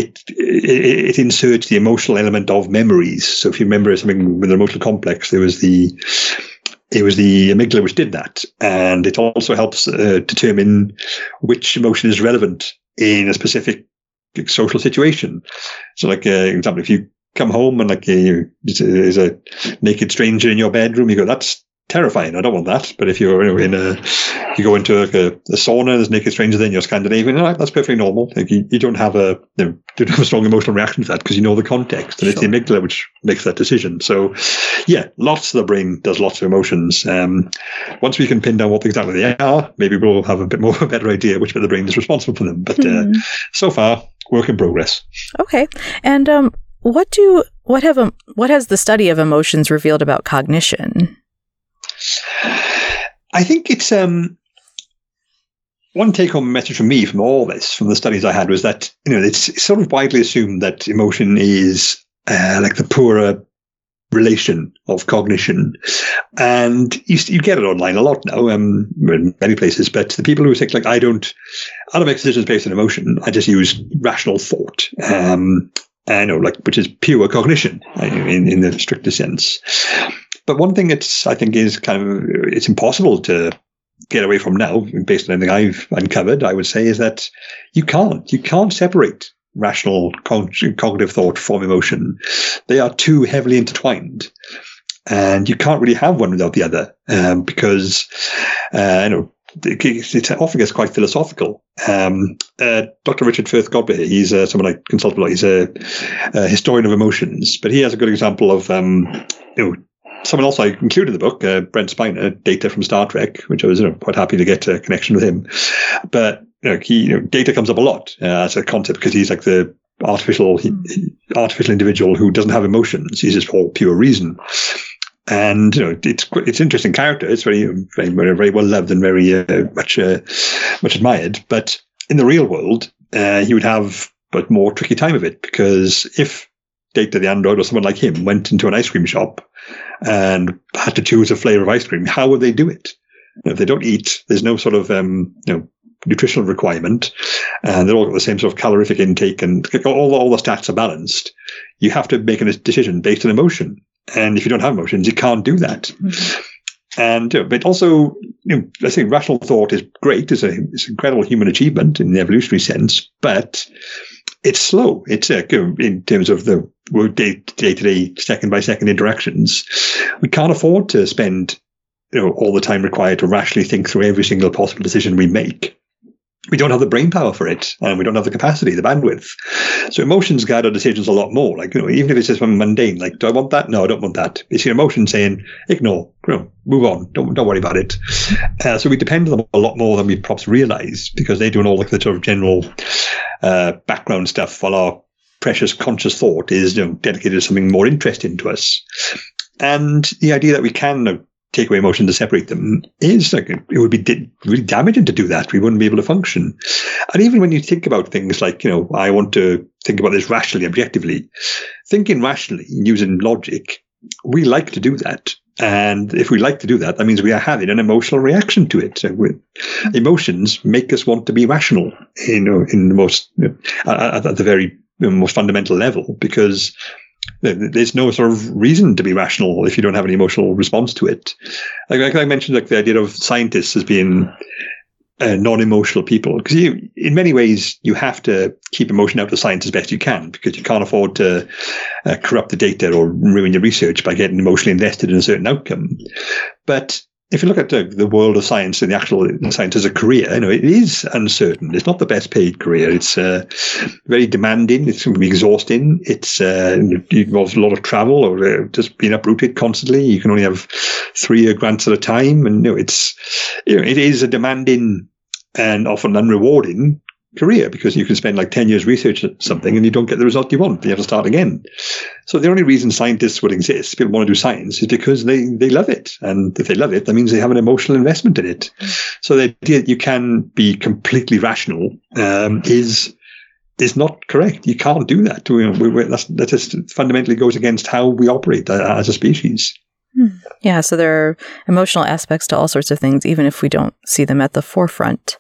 it inserts the emotional element of memories. So if you remember something with an emotional complex, it was the amygdala which did that, and it also helps determine which emotion is relevant in a specific social situation. So, like example, if you come home and like there's a naked stranger in your bedroom, you go, "That's terrifying. I don't want that." But if you're you go into like a sauna, there's a naked stranger, then you're Scandinavian. That's perfectly normal. Like you don't have a strong emotional reaction to that because you know the context, and It's the amygdala which makes that decision. So, yeah, lots of the brain does lots of emotions. Once we can pin down what exactly they are, maybe we'll have a bit more of a better idea which bit of the brain is responsible for them. But so far, work in progress. Okay, and what has the study of emotions revealed about cognition? I think it's one take-home message from me from all this, from the studies I had, was that it's sort of widely assumed that emotion is like the poorer relation of cognition, and you get it online a lot now, in many places. But the people who think like I don't make decisions based on emotion, I just use rational thought. Which is pure cognition in the strictest sense. But one thing I think is it's impossible to get away from now, based on anything I've uncovered, I would say, is that you can't separate rational cognitive thought from emotion. They are too heavily intertwined, and you can't really have one without the other, because it often gets quite philosophical. Dr. Richard Firth Godber, he's someone I consult a lot. He's a historian of emotions, but he has a good example of someone else I included in the book, Brent Spiner, Data from Star Trek, which I was quite happy to get a connection with him. But Data comes up a lot as a concept because he's like the artificial individual who doesn't have emotions. He's just all pure reason. And it's interesting character. It's very, very, very, very well loved and very much admired. But in the real world, he would have a more tricky time of it, because if Data the android or someone like him went into an ice cream shop and had to choose a flavor of ice cream, how would they do it? If they don't eat, there's no sort of nutritional requirement, and they're all got the same sort of calorific intake, and all the stats are balanced. You have to make a decision based on emotion. And if you don't have emotions, you can't do that. Mm-hmm. And but also, I think rational thought is great. It's an incredible human achievement in the evolutionary sense, but it's slow. It's in terms of the day-to-day, second-by-second interactions. We can't afford to spend all the time required to rationally think through every single possible decision we make. We don't have the brain power for it, and we don't have the capacity, the bandwidth. So emotions guide our decisions a lot more. Like, even if it's just mundane, like, do I want that? No, I don't want that. It's your emotion saying, ignore, move on, don't worry about it. So we depend on them a lot more than we perhaps realize, because they're doing all like the sort of general background stuff, while our precious conscious thought is dedicated to something more interesting to us. And the idea that we can take away emotion to separate them is like, it would be really damaging to do that. We wouldn't be able to function. And even when you think about things like, I want to think about this rationally, objectively, thinking rationally, using logic, we like to do that. And if we like to do that, that means we are having an emotional reaction to it. So emotions make us want to be rational, in the most, at the very most fundamental level, because there's no sort of reason to be rational if you don't have an emotional response to it. Like I mentioned, like the idea of scientists as being non-emotional people, because in many ways you have to keep emotion out of science as best you can, because you can't afford to corrupt the data or ruin your research by getting emotionally invested in a certain outcome. But if you look at the world of science and the actual science as a career, it is uncertain. It's not the best paid career. It's very demanding. It's going to be exhausting. It involves a lot of travel or just being uprooted constantly. You can only have 3-year grants at a time. And it is a demanding and often unrewarding career, because you can spend like 10 years researching something and you don't get the result you want. You have to start again. So the only reason scientists would exist, people want to do science, is because they love it. And if they love it, that means they have an emotional investment in it. So the idea that you can be completely rational is not correct. You can't do that. That just fundamentally goes against how we operate as a species. Yeah, so there are emotional aspects to all sorts of things, even if we don't see them at the forefront.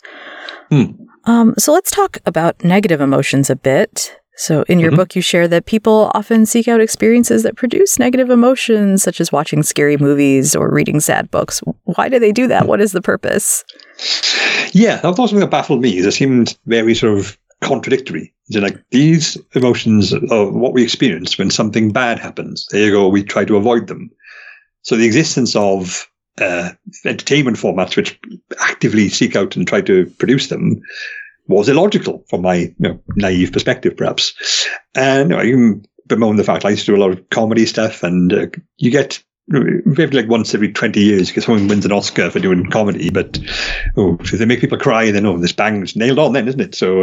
So let's talk about negative emotions a bit. So in your book, you share that people often seek out experiences that produce negative emotions, such as watching scary movies or reading sad books. Why do they do that? What is the purpose? Yeah, that was something that baffled me. It seemed very sort of contradictory. So like, these emotions are what we experience when something bad happens. There you go, we try to avoid them. So the existence of entertainment formats which actively seek out and try to produce them was illogical from my naive perspective, perhaps. And I can bemoan the fact I used to do a lot of comedy stuff, and you get maybe like once every 20 years because someone wins an Oscar for doing comedy, but if they make people cry, then this bang's nailed on then, isn't it? So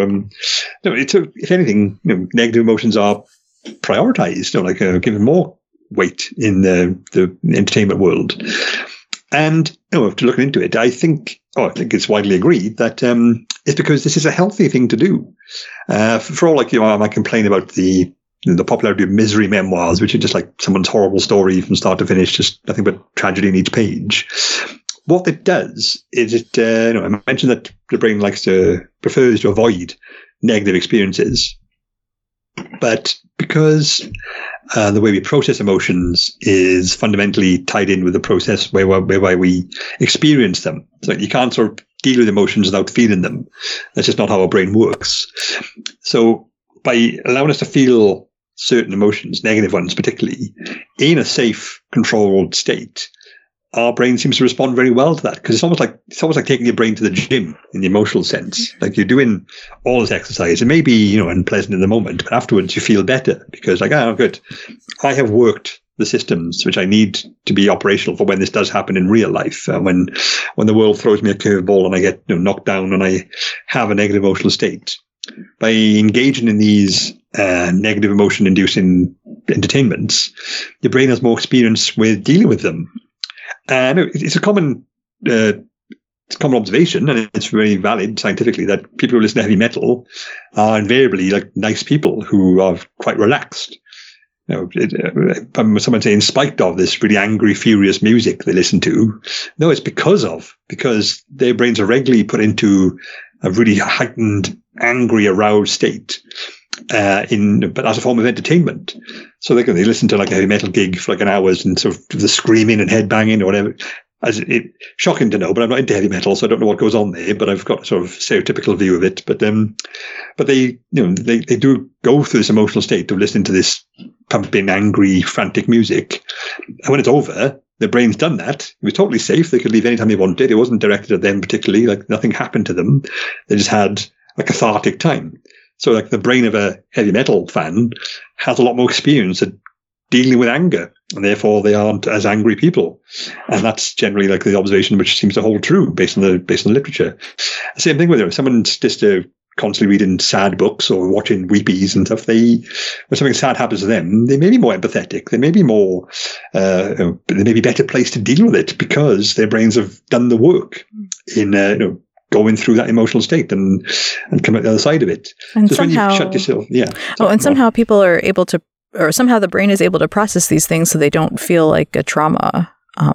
if anything, negative emotions are prioritized, given more weight in the entertainment world. And after looking into it, I think it's widely agreed that it's because this is a healthy thing to do. For all I might complain about the popularity of misery memoirs, which are just like someone's horrible story from start to finish, just nothing but tragedy in each page. What it does is I mentioned that the brain prefers to avoid negative experiences, but because the way we process emotions is fundamentally tied in with the process whereby we experience them. So you can't sort of deal with emotions without feeling them. That's just not how our brain works. So by allowing us to feel certain emotions, negative ones particularly, in a safe, controlled state, our brain seems to respond very well to that, because it's almost like taking your brain to the gym in the emotional sense. Like you're doing all this exercise. It may be, unpleasant in the moment, but afterwards you feel better because good. I have worked the systems which I need to be operational for when this does happen in real life. When the world throws me a curveball and I get knocked down and I have a negative emotional state. By engaging in these negative emotion inducing entertainments, your brain has more experience with dealing with them. It's a common observation, and it's very valid scientifically, that people who listen to heavy metal are invariably like nice people who are quite relaxed. Someone say in spite of this really angry, furious music they listen to. No, it's because their brains are regularly put into a really heightened, angry, aroused state. But as a form of entertainment. So they listen to like a heavy metal gig for like an hour and sort of the screaming and headbanging or whatever. Shocking to know, but I'm not into heavy metal, so I don't know what goes on there, but I've got a sort of stereotypical view of it. But they do go through this emotional state of listening to this pumping, angry, frantic music. And when it's over, their brain's done that. It was totally safe. They could leave anytime they wanted. It wasn't directed at them particularly. Like nothing happened to them. They just had a cathartic time. So like the brain of a heavy metal fan has a lot more experience at dealing with anger, and therefore they aren't as angry people. And that's generally like the observation which seems to hold true based on the literature. Same thing with someone's just constantly reading sad books or watching weepies and stuff, when something sad happens to them, they may be more empathetic. They may be more, they may be better placed to deal with it because their brains have done the work in, going through that emotional state and come out the other side of it. And so somehow, when you shut yourself, somehow people are able to, or somehow the brain is able to process these things so they don't feel like a trauma.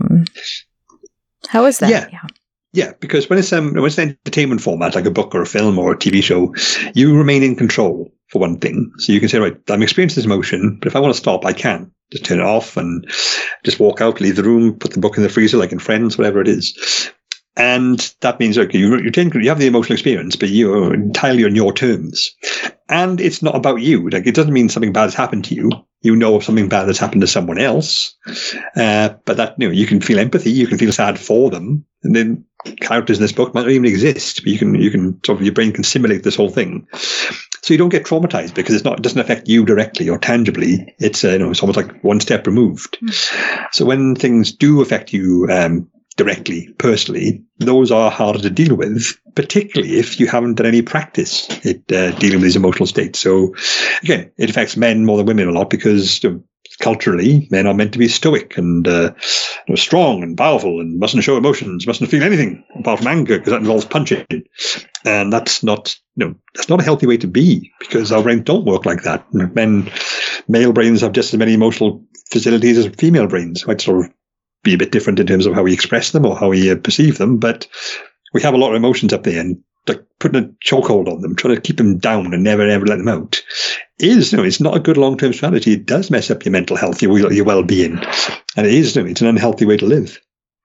How is that? Yeah, because when it's an entertainment format, like a book or a film or a TV show, you remain in control, for one thing. So you can say, right, I'm experiencing this emotion, but if I want to stop, I can. Just turn it off and just walk out, leave the room, put the book in the freezer, like in Friends, whatever it is. And that means, okay, you have the emotional experience, but you're entirely on your terms. And it's not about you. Like, it doesn't mean something bad has happened to you. You know something bad has happened to someone else. But that, you can feel empathy, you can feel sad for them. And then characters in this book might not even exist, but you can sort of, your brain can simulate this whole thing. So you don't get traumatized because it doesn't affect you directly or tangibly. It's, it's almost like one step removed. So when things do affect you, directly, personally, those are harder to deal with, particularly if you haven't done any practice at dealing with these emotional states. So, again, it affects men more than women a lot because culturally, men are meant to be stoic and strong and powerful and mustn't show emotions, mustn't feel anything apart from anger because that involves punching. And that's not a healthy way to be because our brains don't work like that. Male brains have just as many emotional facilities as female brains. Right? Sort of be a bit different in terms of how we express them or how we perceive them, but we have a lot of emotions up there, and like putting a chokehold on them, trying to keep them down and never ever let them out it's not a good long-term strategy. It does mess up your mental health, your well-being, and it's an unhealthy way to live.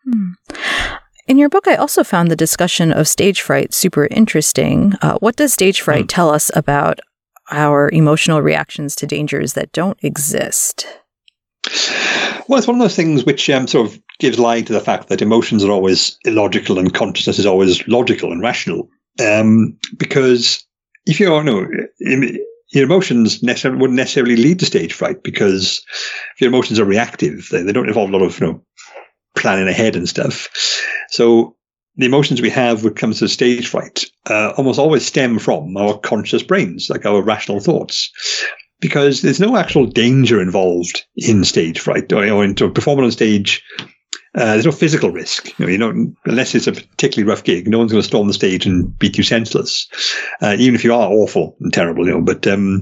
In your book, I also found the discussion of stage fright super interesting. What does stage fright tell us about our emotional reactions to dangers that don't exist? Well, it's one of those things which sort of gives lie to the fact that emotions are always illogical and consciousness is always logical and rational. Because if your emotions wouldn't necessarily lead to stage fright, because if your emotions are reactive, they don't involve a lot of planning ahead and stuff. So the emotions we have when it comes to stage fright almost always stem from our conscious brains, like our rational thoughts. Because there's no actual danger involved in stage fright or into performing on stage. There's no physical risk. Unless it's a particularly rough gig, no one's going to storm the stage and beat you senseless. Even if you are awful and terrible, But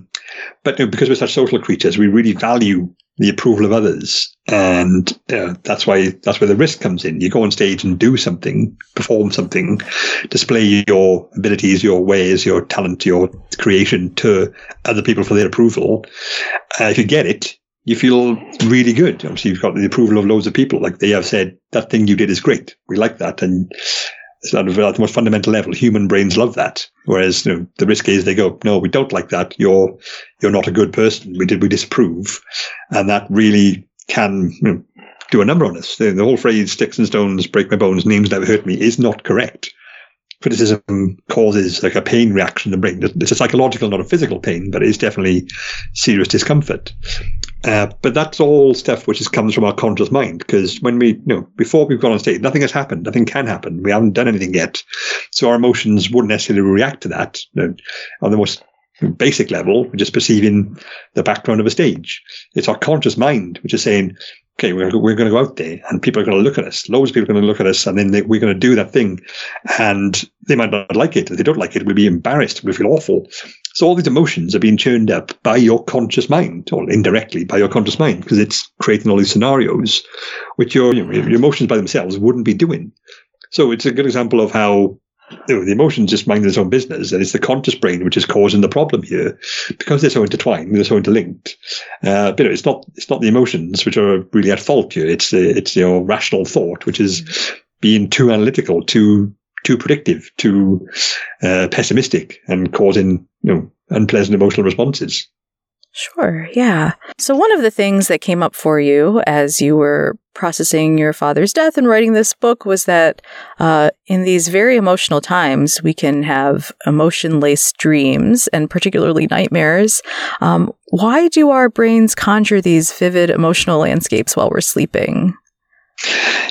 because we're such social creatures, we really value the approval of others, and that's where the risk comes in. You go on stage and do something, perform something, display your abilities, your ways, your talent, your creation to other people for their approval. If you get it, you feel really good. Obviously, you've got the approval of loads of people. Like, they have said, that thing you did is great. We like that. And it's at the most fundamental level. Human brains love that. Whereas, the risk is they go, no, we don't like that. You're not a good person. We disapprove. And that really can do a number on us. The whole phrase, sticks and stones break my bones, names never hurt me, is not correct. Criticism causes like a pain reaction in the brain. It's a psychological, not a physical pain, but it's definitely serious discomfort. But that's all stuff which comes from our conscious mind, because when before we've gone on stage, nothing has happened. Nothing can happen. We haven't done anything yet. So our emotions wouldn't necessarily react to that on the most basic level. We're just perceiving the background of a stage. It's our conscious mind which is saying, okay, we're going to go out there and people are going to look at us. Loads of people are going to look at us, and then we're going to do that thing, and they might not like it. If they don't like it, we'll be embarrassed. We'll feel awful. So all these emotions are being churned up by your conscious mind, or indirectly by your conscious mind, because it's creating all these scenarios which your emotions by themselves wouldn't be doing. So it's a good example of how the emotions just mind their own business, and it's the conscious brain which is causing the problem here, because they're so intertwined, they're so interlinked. But it's not the emotions which are really at fault here. It's your rational thought which is being too analytical, too predictive, too pessimistic, and causing unpleasant emotional responses. Sure, yeah. So one of the things that came up for you as you were processing your father's death and writing this book was that in these very emotional times, we can have emotion-laced dreams, and particularly nightmares. Why do our brains conjure these vivid emotional landscapes while we're sleeping?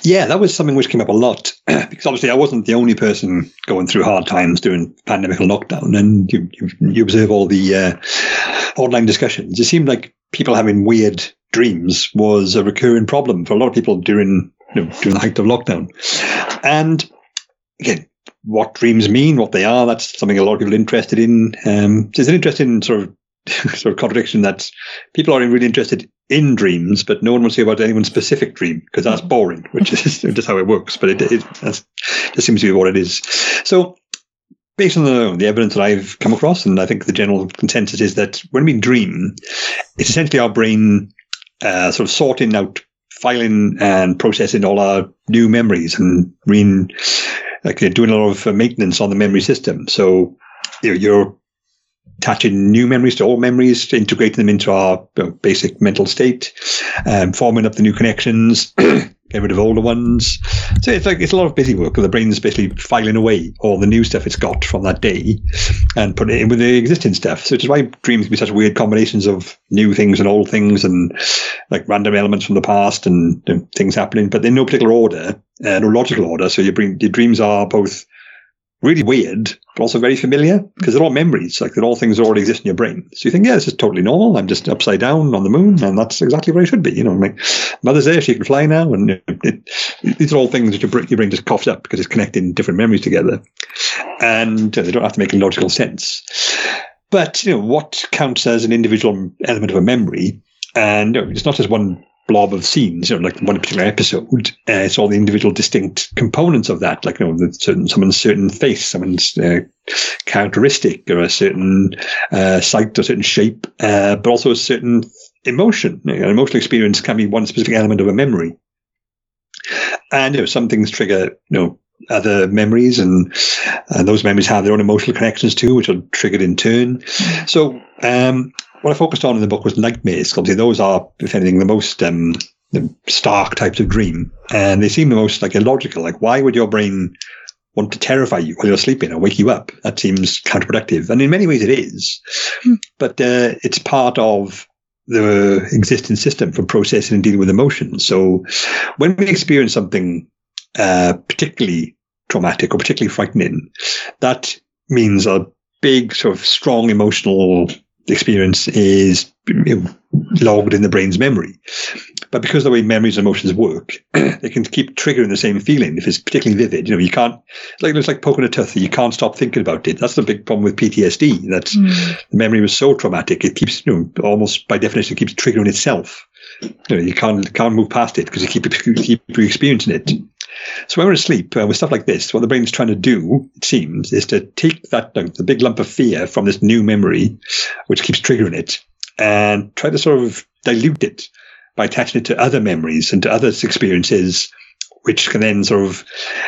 Yeah, that was something which came up a lot because obviously I wasn't the only person going through hard times during pandemic lockdown, and you observe all the online discussions. It seemed like people having weird dreams was a recurring problem for a lot of people during the height of lockdown. And again, what dreams mean, what they are, that's something a lot of people are interested in. There's an interesting sort of contradiction that people are really interested in dreams, but no one wants to hear about anyone's specific dream because that's boring, which is just how it works. But that seems to be what it is. So based on the evidence that I've come across, and I think the general consensus is that when we dream, it's essentially our brain sort of sorting out, filing and processing all our new memories and doing a lot of maintenance on the memory system. So you're attaching new memories to old memories, integrating them into our basic mental state, forming up the new connections, getting rid of older ones. So it's a lot of busy work. The brain's basically filing away all the new stuff it's got from that day and putting it in with the existing stuff. So which is why dreams can be such weird combinations of new things and old things and like random elements from the past and things happening, but in no particular order, no logical order. So your dreams are both really weird, but also very familiar because they're all memories. Like they're all things that already exist in your brain. So you think, yeah, this is totally normal. I'm just upside down on the moon, and that's exactly where I should be. My mother's there; she can fly now, and these are all things that your brain just coughs up because it's connecting different memories together, and they don't have to make logical sense. But what counts as an individual element of a memory, and it's not just one blob of scenes, like one particular episode. It's all the individual distinct components of that, like someone's certain face, someone's characteristic, or a certain sight or certain shape, but also a certain emotion. An emotional experience can be one specific element of a memory, and some things trigger other memories, and those memories have their own emotional connections too, which are triggered in turn. So what I focused on in the book was nightmares. Obviously, those are, if anything, the most stark types of dream, and they seem the most illogical. Like, why would your brain want to terrify you while you're sleeping or wake you up? That seems counterproductive, and in many ways it is. But it's part of the existing system for processing and dealing with emotions. So when we experience something particularly traumatic or particularly frightening, that means a big sort of strong emotional experience is logged in the brain's memory. But because of the way memories and emotions work, they can keep triggering the same feeling if it's particularly vivid. You can't, it's like poking a tooth. You can't stop thinking about it. That's the big problem with PTSD. That the memory was so traumatic, it keeps, almost by definition, it keeps triggering itself. You can't move past it because you keep experiencing it. So when we're asleep, with stuff like this, what the brain's trying to do, it seems, is to take the big lump of fear from this new memory, which keeps triggering it, and try to sort of dilute it by attaching it to other memories and to other experiences, which can then sort of,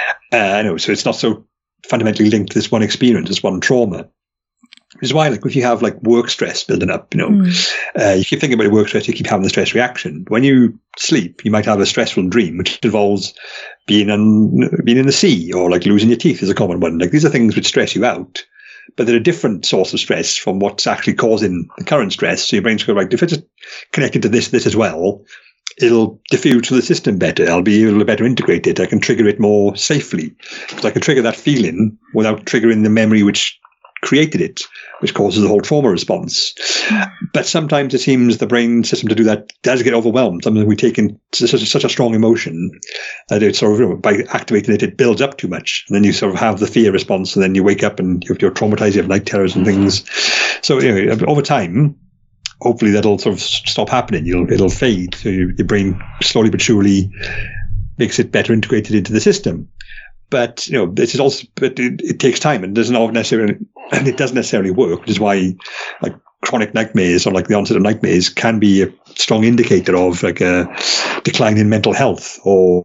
so it's not so fundamentally linked to this one experience, this one trauma. Which is why, if you have work stress building up, you keep thinking about work stress, you keep having the stress reaction. When you sleep, you might have a stressful dream, which involves being in the sea, or losing your teeth is a common one. These are things which stress you out, but they're a different source of stress from what's actually causing the current stress. So your brain's going, if it's connected to this as well, it'll diffuse through the system better. I'll be able to better integrate it. I can trigger it more safely because I can trigger that feeling without triggering the memory which created it, which causes the whole trauma response. But sometimes it seems the brain system to do that does get overwhelmed. Sometimes we take in such a strong emotion that it sort of, by activating it, it builds up too much. And then you sort of have the fear response, and then you wake up and you're traumatized, you have night terrors and things. So over time, hopefully that'll sort of stop happening. It'll fade. So your brain slowly but surely makes it better integrated into the system. But this is also, but it takes time, and it doesn't necessarily work, which is why chronic nightmares or the onset of nightmares can be a strong indicator of a decline in mental health, or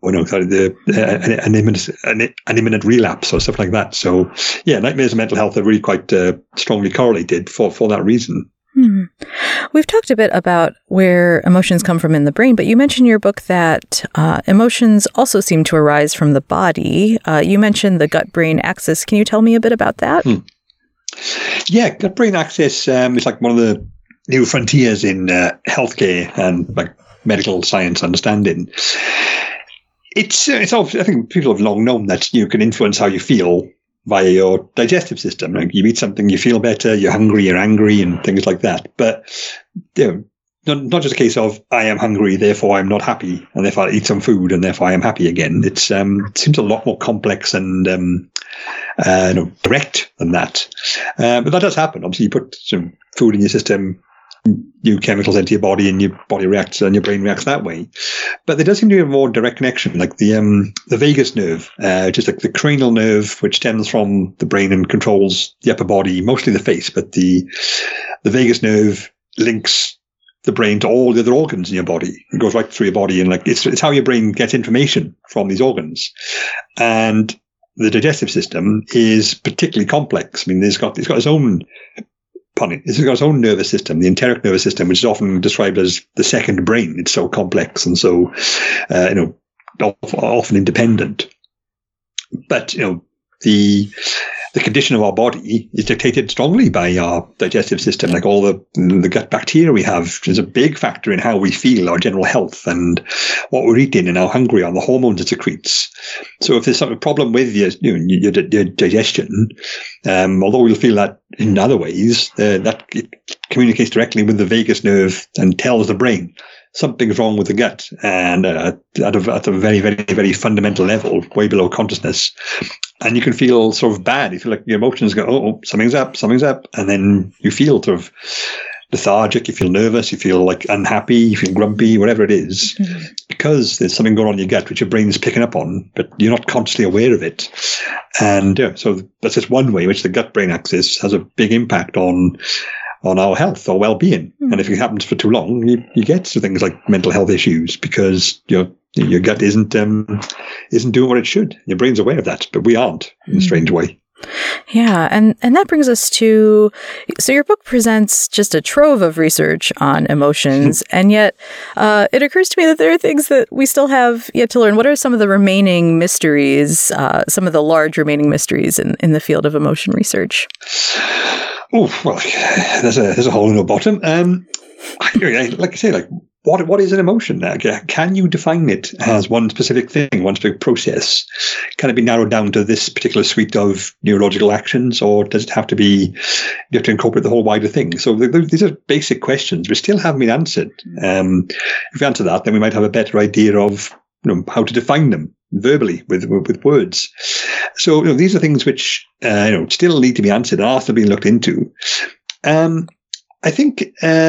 an imminent relapse or stuff like that. So yeah, nightmares and mental health are really quite strongly correlated for that reason. We've talked a bit about where emotions come from in the brain, but you mentioned in your book that emotions also seem to arise from the body. You mentioned the gut-brain axis. Can you tell me a bit about that? Yeah, gut-brain axis is one of the new frontiers in healthcare and medical science understanding. it's all, I think people have long known that you can influence how you feel via your digestive system. Like you eat something, you feel better, you're hungry, you're angry, and things like that. But not just a case of I am hungry, therefore I'm not happy, and therefore I eat some food, and therefore I am happy again. It seems a lot more complex and direct than that. But that does happen. Obviously, you put some food in your system, new chemicals into your body, and your body reacts and your brain reacts that way. But there does seem to be a more direct connection, like the vagus nerve, which is like the cranial nerve, which stems from the brain and controls the upper body, mostly the face. But the vagus nerve links the brain to all the other organs in your body. It goes right through your body, and like it's how your brain gets information from these organs. And the digestive system is particularly complex. I mean, it's got its own nervous system, the enteric nervous system, which is often described as the second brain. It's so complex and so, often independent. But, the condition of our body is dictated strongly by our digestive system. Like all the gut bacteria we have is a big factor in how we feel, our general health, and what we're eating, and how hungry we are, and the hormones it secretes. So if there's some problem with your digestion, although we'll feel that in other ways, that it communicates directly with the vagus nerve and tells the brain something's wrong with the gut, and at a very, very, very fundamental level, way below consciousness. And you can feel sort of bad. You feel like your emotions go, oh, something's up. And then you feel sort of lethargic, you feel nervous, you feel like unhappy, you feel grumpy, whatever it is, because there's something going on in your gut which your brain is picking up on, but you're not consciously aware of it. And so that's just one way in which the gut-brain axis has a big impact on our health or well-being. And if it happens for too long, you get to things like mental health issues because your gut isn't doing what it should. Your brain's aware of that, but we aren't in a strange way. Yeah, and that brings us to, so your book presents just a trove of research on emotions, and yet it occurs to me that there are things that we still have yet to learn. What are some of the remaining mysteries, some of the large remaining mysteries in the field of emotion research? Oh, well, there's a hole in the bottom. Like I say, what is an emotion? Can you define it as one specific thing, one specific process? Can it be narrowed down to this particular suite of neurological actions, or does it have to be, you have to incorporate the whole wider thing? So these are basic questions which still haven't been answered. If we answer that, then we might have a better idea of how to define them verbally with words. So these are things which still need to be answered and are still being looked into. I think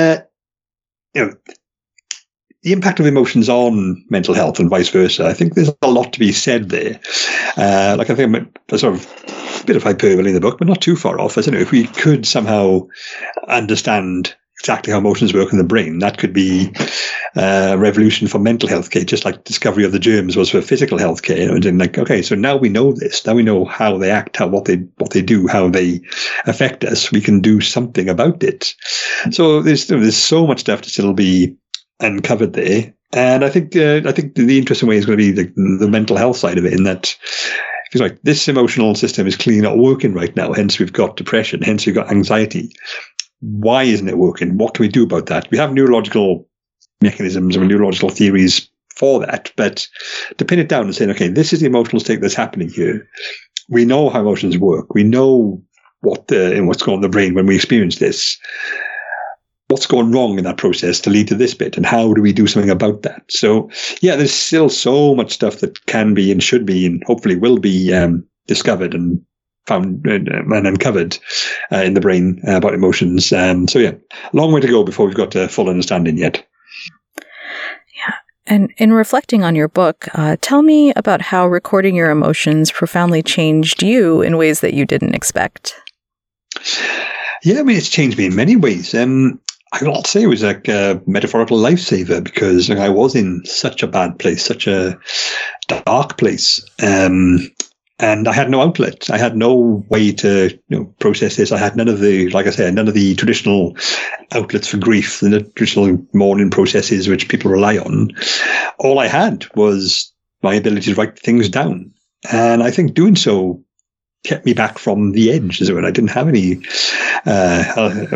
the impact of emotions on mental health and vice versa. I think there's a lot to be said there. I think there's sort of a bit of hyperbole in the book, but not too far off. As if we could somehow understand exactly how emotions work in the brain, that could be a revolution for mental health care, just like discovery of the germs was for physical health care. And okay, so now we know this. Now we know how they act, what they do, how they affect us. We can do something about it. So there's so much stuff to still be uncovered there. And I think the interesting way is going to be the mental health side of it, in that it's like this emotional system is clearly not working right now. Hence we've got depression. Hence we've got anxiety. Why isn't it working? What can we do about that? We have neurological mechanisms and neurological theories for that, but to pin it down and say, okay, this is the emotional state that's happening here. We know how emotions work. We know what's going on in the brain when we experience this. What's going wrong in that process to lead to this bit, and how do we do something about that? So, yeah, there's still so much stuff that can be and should be and hopefully will be discovered and found and uncovered in the brain about emotions. So, yeah, long way to go before we've got a full understanding yet. Yeah. And in reflecting on your book, tell me about how recording your emotions profoundly changed you in ways that you didn't expect. Yeah, I mean, it's changed me in many ways. I would say it was like a metaphorical lifesaver, because I was in such a bad place, such a dark place. And I had no outlet. I had no way to process this. I had none of the traditional outlets for grief, the traditional mourning processes which people rely on. All I had was my ability to write things down. And I think doing so kept me back from the edge, as it were. I didn't have any,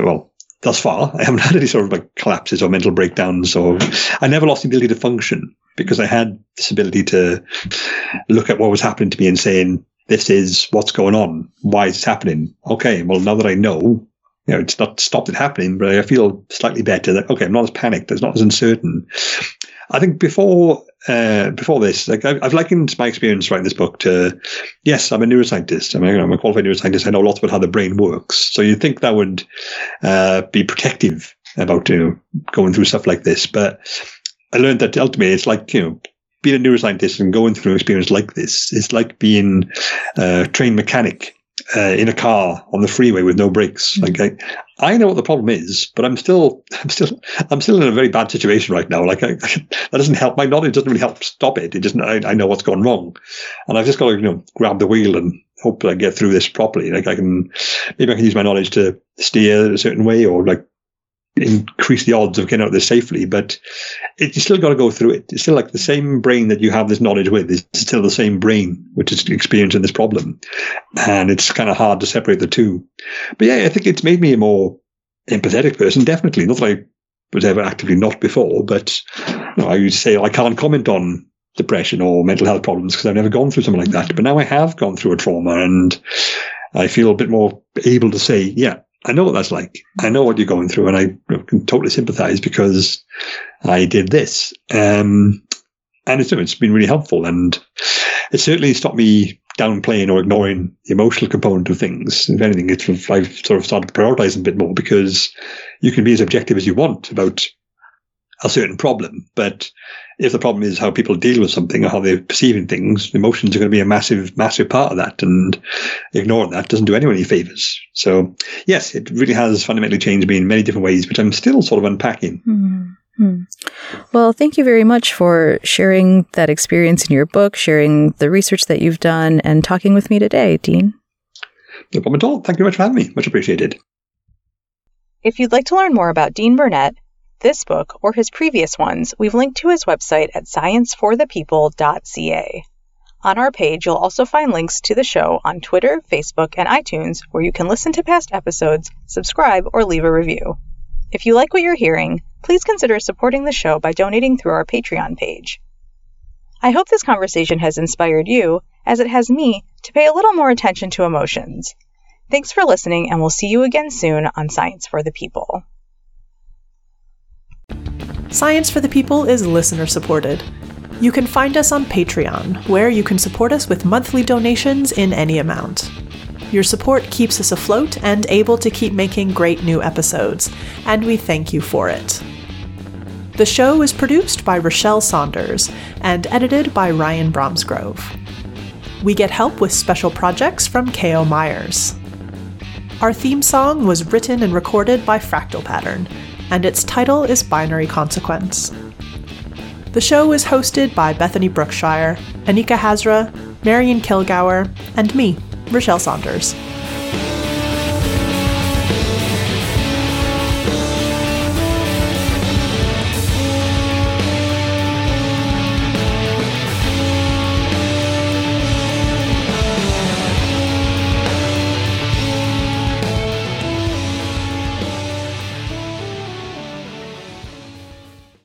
thus far, I haven't had any sort of collapses or mental breakdowns, or I never lost the ability to function. because I had this ability to look at what was happening to me and saying, this is what's going on. Why is it happening? Okay, well, now that I know, it's not stopped it happening, but I feel slightly better that, okay, I'm not as panicked. It's not as uncertain. I think before this, like I've likened my experience writing this book to, yes, I'm a neuroscientist. I'm a qualified neuroscientist. I know lots about how the brain works. So you'd think that would be protective about going through stuff like this. But I learned that ultimately it's like, being a neuroscientist and going through an experience like this, it's like being a trained mechanic in a car on the freeway with no brakes. Like I know what the problem is, but I'm still in a very bad situation right now. Like that doesn't help. My knowledge doesn't really help stop it. It just I know what's gone wrong, and I've just got to grab the wheel and hope that I get through this properly. Like maybe I can use my knowledge to steer a certain way or like increase the odds of getting out of this safely, but you still got to go through it. It's still like the same brain that you have this knowledge with is still the same brain which is experiencing this problem, and it's kind of hard to separate the two. But yeah, I think it's made me a more empathetic person, definitely. Not that I was ever actively not before, but I used to say I can't comment on depression or mental health problems because I've never gone through something like that. But now I have gone through a trauma, and I feel a bit more able to say, yeah, I know what that's like. I know what you're going through, and I can totally sympathize because I did this. And it's been really helpful, and it certainly stopped me downplaying or ignoring the emotional component of things. If anything, I've sort of started prioritizing a bit more, because you can be as objective as you want about a certain problem, but if the problem is how people deal with something or how they're perceiving things, emotions are going to be a massive, massive part of that, and ignoring that doesn't do anyone any favors. So yes, it really has fundamentally changed me in many different ways, which I'm still sort of unpacking. Mm-hmm. Well, thank you very much for sharing that experience in your book, sharing the research that you've done, and talking with me today, Dean. No problem at all. Thank you very much for having me. Much appreciated. If you'd like to learn more about Dean Burnett, this book, or his previous ones, we've linked to his website at scienceforthepeople.ca. On our page, you'll also find links to the show on Twitter, Facebook, and iTunes, where you can listen to past episodes, subscribe, or leave a review. If you like what you're hearing, please consider supporting the show by donating through our Patreon page. I hope this conversation has inspired you, as it has me, to pay a little more attention to emotions. Thanks for listening, and we'll see you again soon on Science for the People. Science for the People is listener-supported. You can find us on Patreon, where you can support us with monthly donations in any amount. Your support keeps us afloat and able to keep making great new episodes, and we thank you for it. The show is produced by Rochelle Saunders and edited by Ryan Bromsgrove. We get help with special projects from K.O. Myers. Our theme song was written and recorded by Fractal Pattern, and its title is Binary Consequence. The show is hosted by Bethany Brookshire, Anika Hazra, Marion Kilgour, and me, Rochelle Saunders.